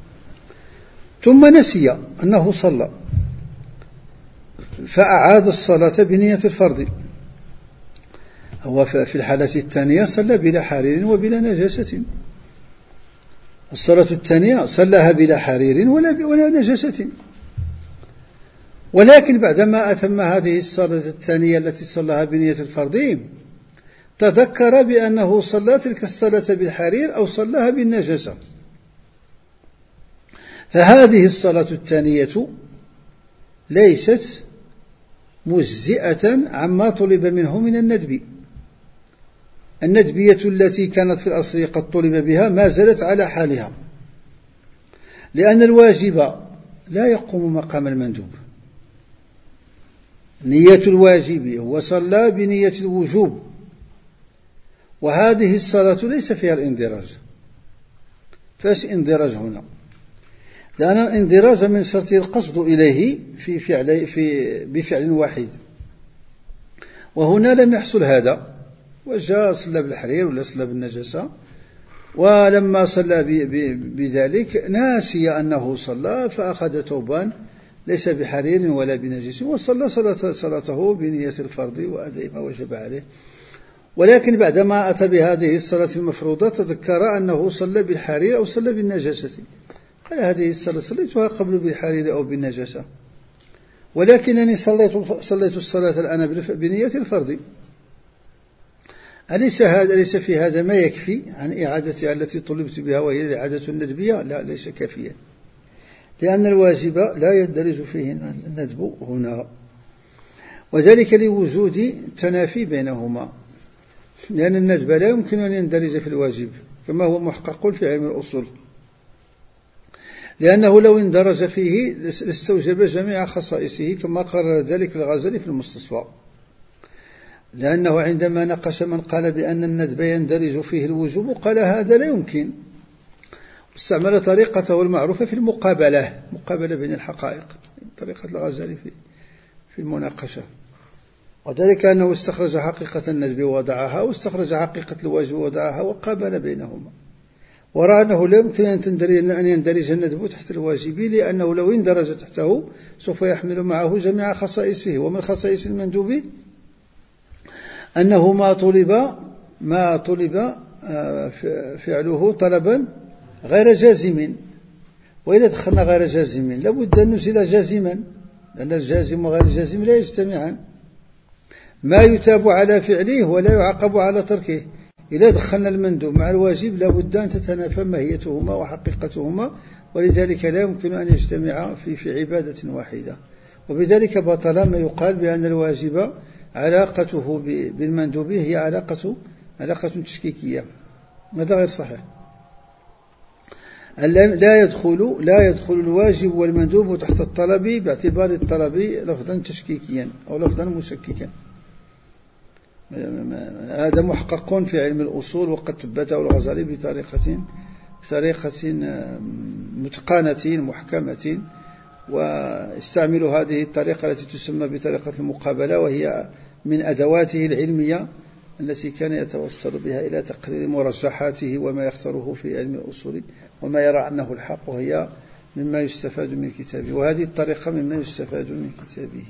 ثم نسي أنه صلى فأعاد الصلاة بنية الفرض. هو في الحالة الثانية صلى بلا حرير وبلا نجاسة. الصلاة الثانية صلىها بلا حرير ولا ولا نجاسة، ولكن بعدما أتم هذه الصلاة الثانية التي صلىها بنية الفرض تذكر بأنه صلى تلك الصلاة بالحرير أو صلىها بالنجاسة، فهذه الصلاة الثانية ليست مجزئة عما طلب منه من الندب. الندبية التي كانت في الأصل قد طلب بها ما زالت على حالها، لأن الواجب لا يقوم مقام المندوب. نية الواجب وصلى بنية الوجوب، وهذه الصلاة ليس فيها الاندراج. فاش اندراج هنا؟ لأن الاندراج من شرط القصد إليه في فعل في بفعل واحد، وهنا لم يحصل هذا، وجاء صلى بالحرير ولا صلى بالنجاسة، ولما صلى بذلك ناسي أنه صلى فأخذ ثوبان ليس بحرير ولا بنجس وصلى صلاته بنية الفرض وأداء ما وجب عليه. ولكن بعدما أتى بهذه الصلاة المفروضة تذكر أنه صلى بالحرير أو صلى بالنجاسة، قال هذه الصلاة صليتها قبل بالحرير أو بالنجاسة، ولكنني صليت صليت الصلاة الآن بنية الفرض. أليس هذا ليس في هذا ما يكفي عن إعادتها التي طلبت بها وهي الإعادة الندبية؟ لا، ليس كافيا، لأن الواجب لا يندرج فيه الندب هنا، وذلك لوجود تنافي بينهما، لأن الندب لا يمكن أن يندرج في الواجب كما هو محقق في علم الأصول، لأنه لو اندرج فيه لاستوجب جميع خصائصه كما قرر ذلك الغزالي في المستصفى، لأنه عندما ناقش من قال بأن الندب يندرج فيه الوجوب قال هذا لا يمكن، استعمل طريقته المعروفة في المقابلة، مقابلة بين الحقائق، طريقة الغزالي في في المناقشة، وذلك أنه استخرج حقيقة الندب ووضعها واستخرج حقيقة الواجب ووضعها وقابل بينهما، ورأى أنه لا يمكن أن تندرج أن يندرج الندب تحت الواجب، لأنه لو اندرج تحته سوف يحمل معه جميع خصائصه، ومن خصائص المندوب أنه ما طلب ما طلب فعله طلبا غير جازم، وإذا دخلنا غير جازم لابد أن نزل جازما، لأن الجازم وغير الجازم لا يجتمعان، ما يتاب على فعله ولا يعاقب على تركه. إذا دخلنا المندوب مع الواجب لابد أن تتنافى ماهيتهما وحقيقتهما، ولذلك لا يمكن أن يجتمع في في عبادة واحدة، وبذلك بطل ما يقال بأن الواجب علاقته بالمندوب هي علاقة علاقة تشكيكية، هذا غير صحيح. لا يدخل لا يدخل الواجب والمندوب تحت الطلب باعتبار الطلب لفظا تشكيكيا أو لفظا مشككا، هذا محقق في علم الأصول، وقد ثبته الغزالي بطريقة بطريقة متقنة محكمة، واستعمل هذه الطريقة التي تسمى بطريقة المقابلة، وهي من أدواته العلمية التي كان يتوصل بها إلى تقرير مرجحاته وما يختاره في علم الأصول وما يرى أنه الحق، وهي مما يستفاد من كتابه، وهذه الطريقة مما يستفاد من كتابه.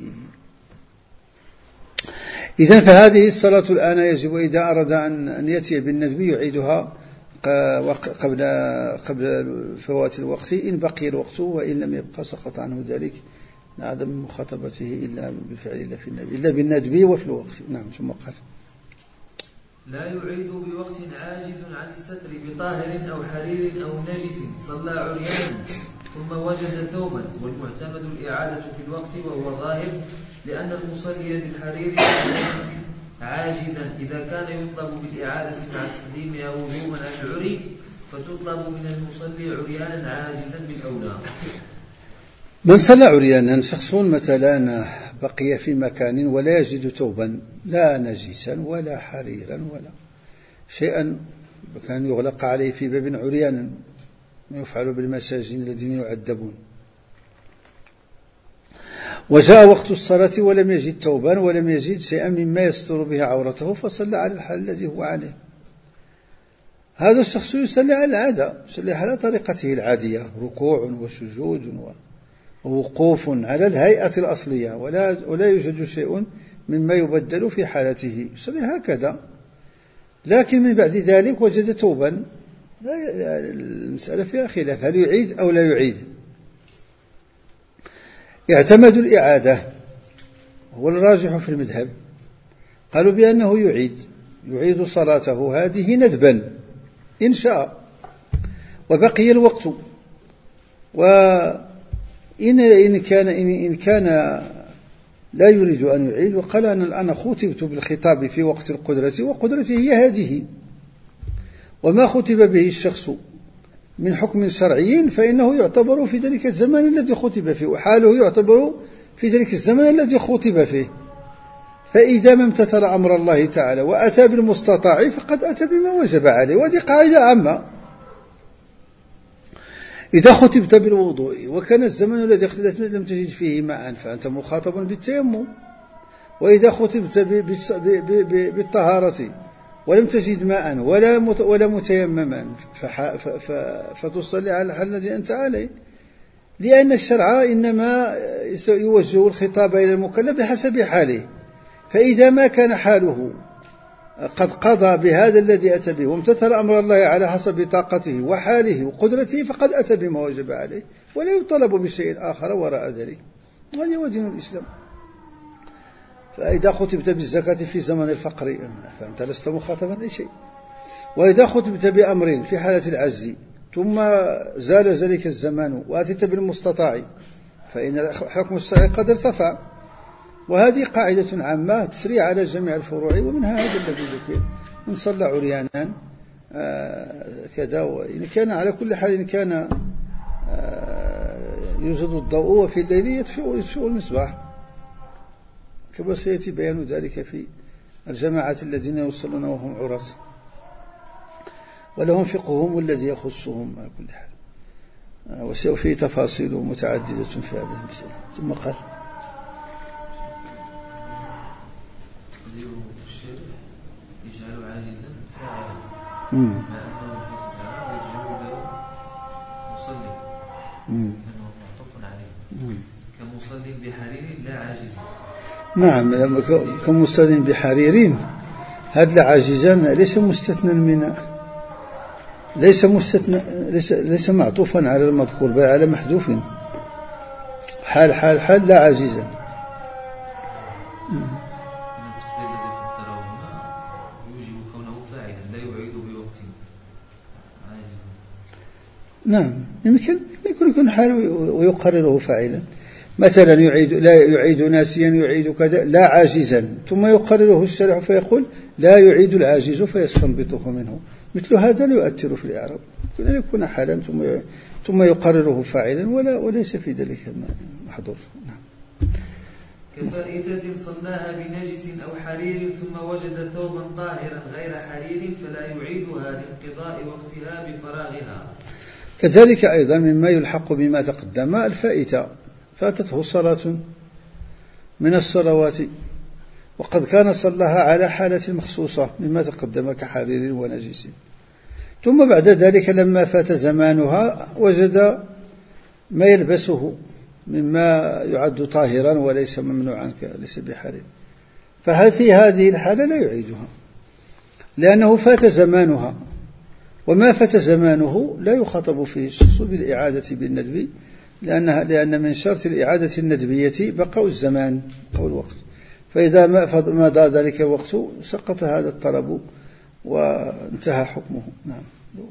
إذن فهذه الصلاة الآن يجب إذا أراد أن يأتي بالندب يعيدها قبل قبل فوات الوقت إن بقي الوقت، وإن لم يبقى سقط عنه ذلك عدم مخاطبته إلا بالفعل إلا في الندب إلا بالندب وفي الوقت. نعم. ثم قال لا يعيد بوقت عاجز عن الستر بطاهر أو حرير أو نجس صلى عريانا ثم وجد ثوبا، والمعتمد الإعادة في الوقت وهو ظاهر، لأن المصلي بالحرير عاجزا إذا كان يطلب بالإعادة مع تقديمها وجوبا عن العري، فتطلب من المصلي عريانا عاجزا بالأولى. من صلى عريانا شخص مثلا بقي في مكان ولا يجد ثوبا لا نجسا ولا حريرا ولا شيئا كان يغلق عليه في باب عريانا يفعل بالمساجين الذين يعذبون، وجاء وقت الصلاة ولم يجد ثوبا ولم يجد شيئا مما يستر به عورته فصلى على الحال الذي هو عليه، هذا الشخص يصلي على العادة، يصلي على طريقته العادية، ركوع وسجود ووقوف على الهيئة الأصلية، ولا ولا يوجد شيء مما يبدل في حالته، يصلي هكذا. لكن من بعد ذلك وجد ثوبا، المسألة فيها خلاف، هل يعيد أو لا يعيد؟ اعتمد الإعادة هو الراجح في المذهب، قالوا بأنه يعيد يعيد صلاته هذه ندبا إن شاء وبقي الوقت، وإن إن كان إن كان لا يريد أن يعيد وقال أنا الآن خطبت بالخطاب في وقت القدرة وقدرتي هي هذه، وما خطب به الشخص من حكم شرعي فإنه يعتبر في ذلك الزمان الذي خطب فيه، وحاله يعتبر في ذلك الزمان الذي خطب فيه، فإذا ما امتثل أمر الله تعالى وأتى بالمستطاع فقد أتى بما وجب عليه، وهذه قاعدة عامة. إذا ختبت بالوضوء وكان الزمن الذي اختلت لم تجد فيه ماء فأنت مخاطب بالتيمم، وإذا ختبت بالطهارة ولم تجد ماء ولا ولا متيمما فتصلي على الحال الذي أنت عليه، لأن الشرع إنما يوجه الخطاب إلى المكلف بحسب حاله. فإذا ما كان حاله قد قضى بهذا الذي أتى به وامتثل أمر الله على حسب طاقته وحاله وقدرته فقد أتى بما وجب عليه، ولا يطلب بشيء آخر وراء ذلك. هذا هو دين الإسلام. فإذا ختبت بالزكاة في زمن الفقر فأنت لست مخاطبا أي شيء، وإذا ختبت بأمر في حالة العجز ثم زال ذلك الزمان وأتيت بالمستطاع فإن حكم الشرع قد ارتفع. وهذه قاعدة عامة تسري على جميع الفروع، ومنها هذا الذي ذكر: من صلى عريانا آه كذا. وإن كان على كل حال إن كان آه يوجد الضوء وفي الليل يطفئ المصباح، كما سيأتي بيان ذلك في الجماعة الذين يصلون وهم عرس ولهم فقههم الذي يخصهم على كل حال، آه وفي تفاصيل متعددة في هذه المسألة. ثم قال: مع أنه مصلي أنه معطوف عليه كمصلي بحرير لا عاجز. نعم، كمصلي بحرير هذا لا عاجزان ليس مستثنى من ليس مستثنى ليس, ليس معطوفا على المذكور بل على محذوف حال حال حال لا عاجزا. نعم، يمكن يكون يكون حال ويقرره فاعلا. مثلا يعيد لا يعيد ناسيا يعيد كذا لا عاجزا، ثم يقرره الشارع فيقول لا يعيد العاجز فيستنبطه منه. مثل هذا لا يؤثر في الإعراب، يمكن أن يكون حالا ثم ثم يقرره فاعلا ولا وليس في ذلك محظور. نعم. كفائتة صلاها بنجس أو حرير ثم وجد ثوبا طاهرا غير حرير فلا يعيدها لانقضاء وقتها بفراغها. كذلك أيضا مما يلحق بما تقدم الفائتة، فاتته صلاة من الصلوات وقد كان صلاها على حالة مخصوصة مما تقدم كحرير ونجس، ثم بعد ذلك لما فات زمانها وجد ما يلبسه مما يعد طاهرا وليس ممنوعا ليس بحرير، فهل في هذه الحالة لا يعيدها لأنه فات زمانها، وما فات زمانه لا يخاطب فيه الشخص بالإعادة بالندب، لأنها لأن من شرط الإعادة الندبية بقاء الزمان أو الوقت، فإذا ما مضى ذلك الوقت سقط هذا الطلب وانتهى حكمه. نعم.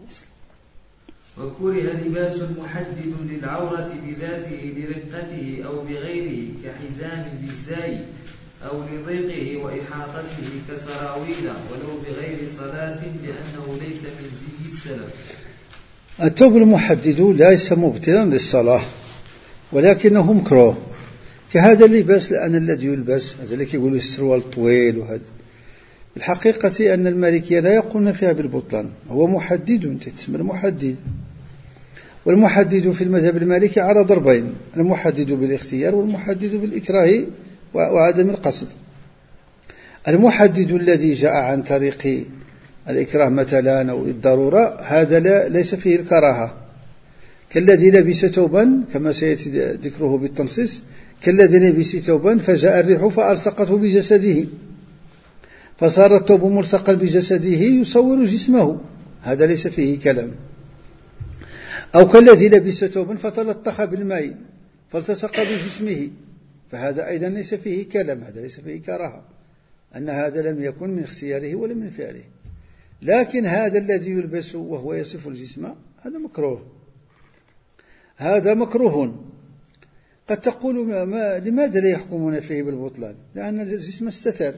وكره لباس محدد للعورة بذاته لرقته أو بغيره كحزام للزاي أو لضيقه وإحاطته كسراويل ولو بغير صلاة لأنه ليس من زي السلف. الثوب المحدد ليس مبطلا للصلاة ولكنه مكروه، كهذا اللباس لأن الذي يلبس هذا اللي يقولوا السروال الطويل، وهذا الحقيقة أن المالكية لا يقولون فيها بالبطلان، هو محدد تسمى المحدد. والمحدد في المذهب المالكي على ضربين: المحدد بالاختيار والمحدد بالإكراه وعدم القصد. المحدد الذي جاء عن طريق الإكراه مثلا أو الضرورة هذا لا ليس فيه الكراهة، كالذي لبس ثوبا كما سيأتي ذكره بالتنصيص، كالذي لبس ثوبا فجاء الريح فألصقته بجسده فصار الثوب ملصقا بجسده يصور جسمه، هذا ليس فيه كلام. أو كالذي لبس ثوبا فتلطخ بالماء فالتصق بجسمه، فهذا أيضا ليس فيه كلام، هذا ليس فيه كراهة، أن هذا لم يكن من اختياره ولا من فعله. لكن هذا الذي يلبس وهو يصف الجسم هذا مكروه، هذا مكروه. قد تقول ما ما لماذا لا يحكمون فيه بالبطلان؟ لأن الجسم استتر،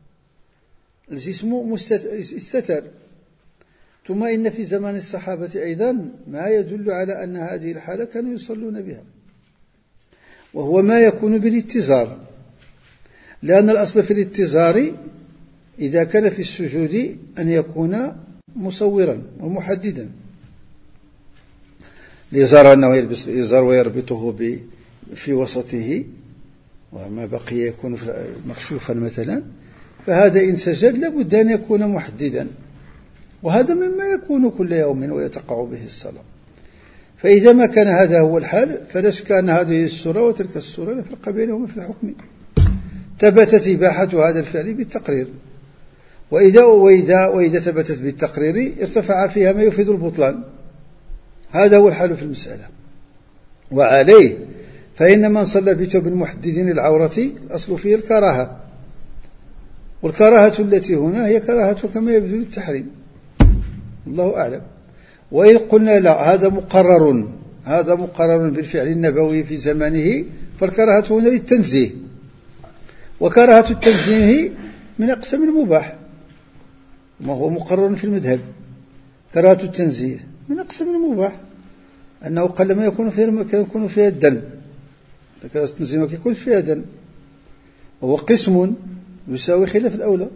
الجسم استتر. ثم إن في زمان الصحابة أيضا ما يدل على أن هذه الحالة كانوا يصلون بها، وهو ما يكون بالاتزار. لأن الأصل في الاتزار إذا كان في السجود أن يكون مصورا ومحددا. الإزار أنه يلبس الإزار ويربطه في وسطه وما بقي يكون مكشوفا مثلا، فهذا إن سجد لابد أن يكون محددا، وهذا مما يكون كل يوم ويتقع به الصلاة. فإذا ما كان هذا هو الحال فلا شك أن هذه السورة وتلك السورة لا فرق بينهما في الحكم. ثبتت إباحة هذا الفعل بالتقرير، وإذا, وإذا, وإذا ثبتت بالتقرير ارتفع فيها ما يفيد البطلان. هذا هو الحال في المسألة. وعليه فإن من صلى بثوب محدد العورة الأصل فيه الكراهة، والكراهة التي هنا هي كراهة كما يبدو للتحريم، الله أعلم. وإن قلنا لا هذا مقرر هذا مقرر بالفعل النبوي في زمانه، فالكراهة هنا للتنزيه، وكراهة التنزيه من أقسم المباح، ما هو مقرر في المذهب. كراهة التنزيه من أقسم المباح، أنه قل ما يكون فيها يكون فيها الدم، كراهة التنزيه ما يكون فيها دم، وهو قسم يساوي خلاف الأولى.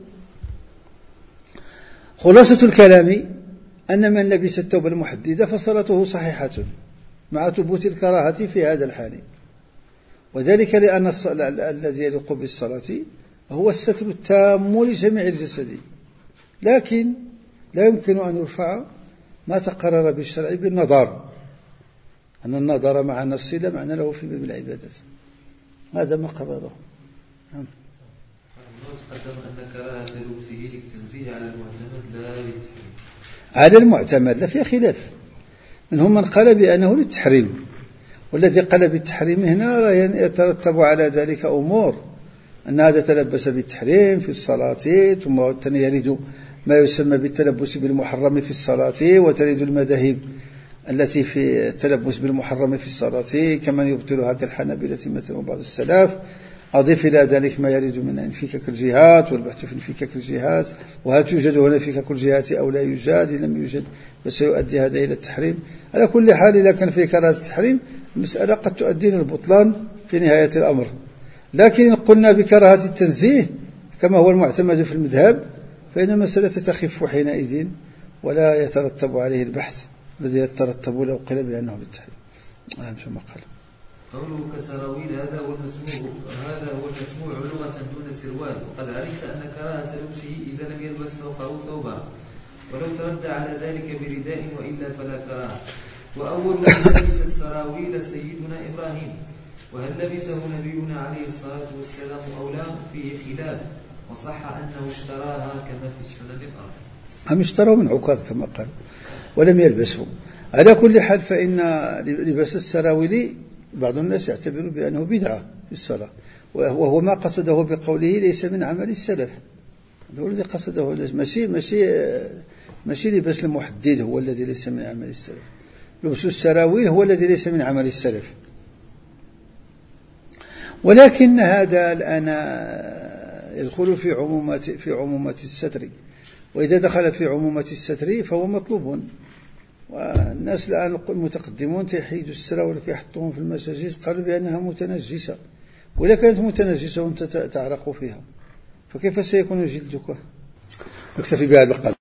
خلاصة الكلام أن من لبس الثوب المحدد فصلاته صحيحة مع ثبوت الكراهة في هذا الحال، وذلك لأن الذي يليق بالصلاة هو الستر التام لجميع الجسد، لكن لا يمكن أن يرفع ما تقرر بالشرع بالنظر، أن النظر مع النص لا معنى له في باب العبادات، هذا ما قرره. تقدم أن كراهة لبسه للتنزيه على المعتمد لا للتحريم. على المعتمد لا فيها خلاف، منهم من قال بأنه للتحريم، والذي قال بالتحريم هنا يترتب على ذلك أمور، أن هذا تلبس بالتحريم في الصلاة، ثم يرد ما يسمى بالتلبس بالمحرم في الصلاة، وترد المذاهب التي في التلبس بالمحرم في الصلاة كمن يبطلها كالحنابلة مثلا وبعض السلف. أضيف إلى ذلك ما يرد من انفكاك الجهات والبحث في انفكاك الجهات، وهل توجد هنا انفكاك الجهات أو لا يوجد، إن لم يوجد فسيؤدي هذا إلى التحريم. على كل حال إذا كان في كراهة التحريم المسألة قد تؤدي إلى البطلان في نهاية الأمر، لكن إن قلنا بكراهة التنزيه كما هو المعتمد في المذهب فإن المسألة تخف حينئذ ولا يترتب عليه البحث الذي يترتب لو قيل بأنه للتحريم. أهم ثم قال قوله كسراويل هذا هو المسموع هذا هو المسموع لغة دون سروال، وقد علمت أن كراهة لبسه إذا لم يلبس فوقه ثوبا، ولو تردى على ذلك برداء وإلا فلا كراهة. وأول من لبس السراويل سيدنا إبراهيم، وهل لبسه نبينا عليه الصلاة والسلام أو لا فيه خلاف، وصح أنه اشتراها كما في السنن الأربعة. هم اشتروا من عكاظ كما قال ولم يلبسه. على كل حال فإن لباس السراويل بعض الناس يعتبر بأنه بدعة في الصلاة، وهو ما قصده بقوله ليس من عمل السلف، هذا هو الذي قصده، ماشي ماشي ماشي لباس المحدد هو الذي ليس من عمل السلف، لبس السراويل هو الذي ليس من عمل السلف. ولكن هذا الآن يدخل في عمومات في عمومات الستر، وإذا دخل في عمومات الستر فهو مطلوب. والناس الآن المتقدمون تحيدوا السراويل ويحطوهم في المساجد، قالوا بأنها متنجسة، وإذا كانت متنجسة وأنت تعرق فيها فكيف سيكون جلدك؟ نكتفي بهذا القدر.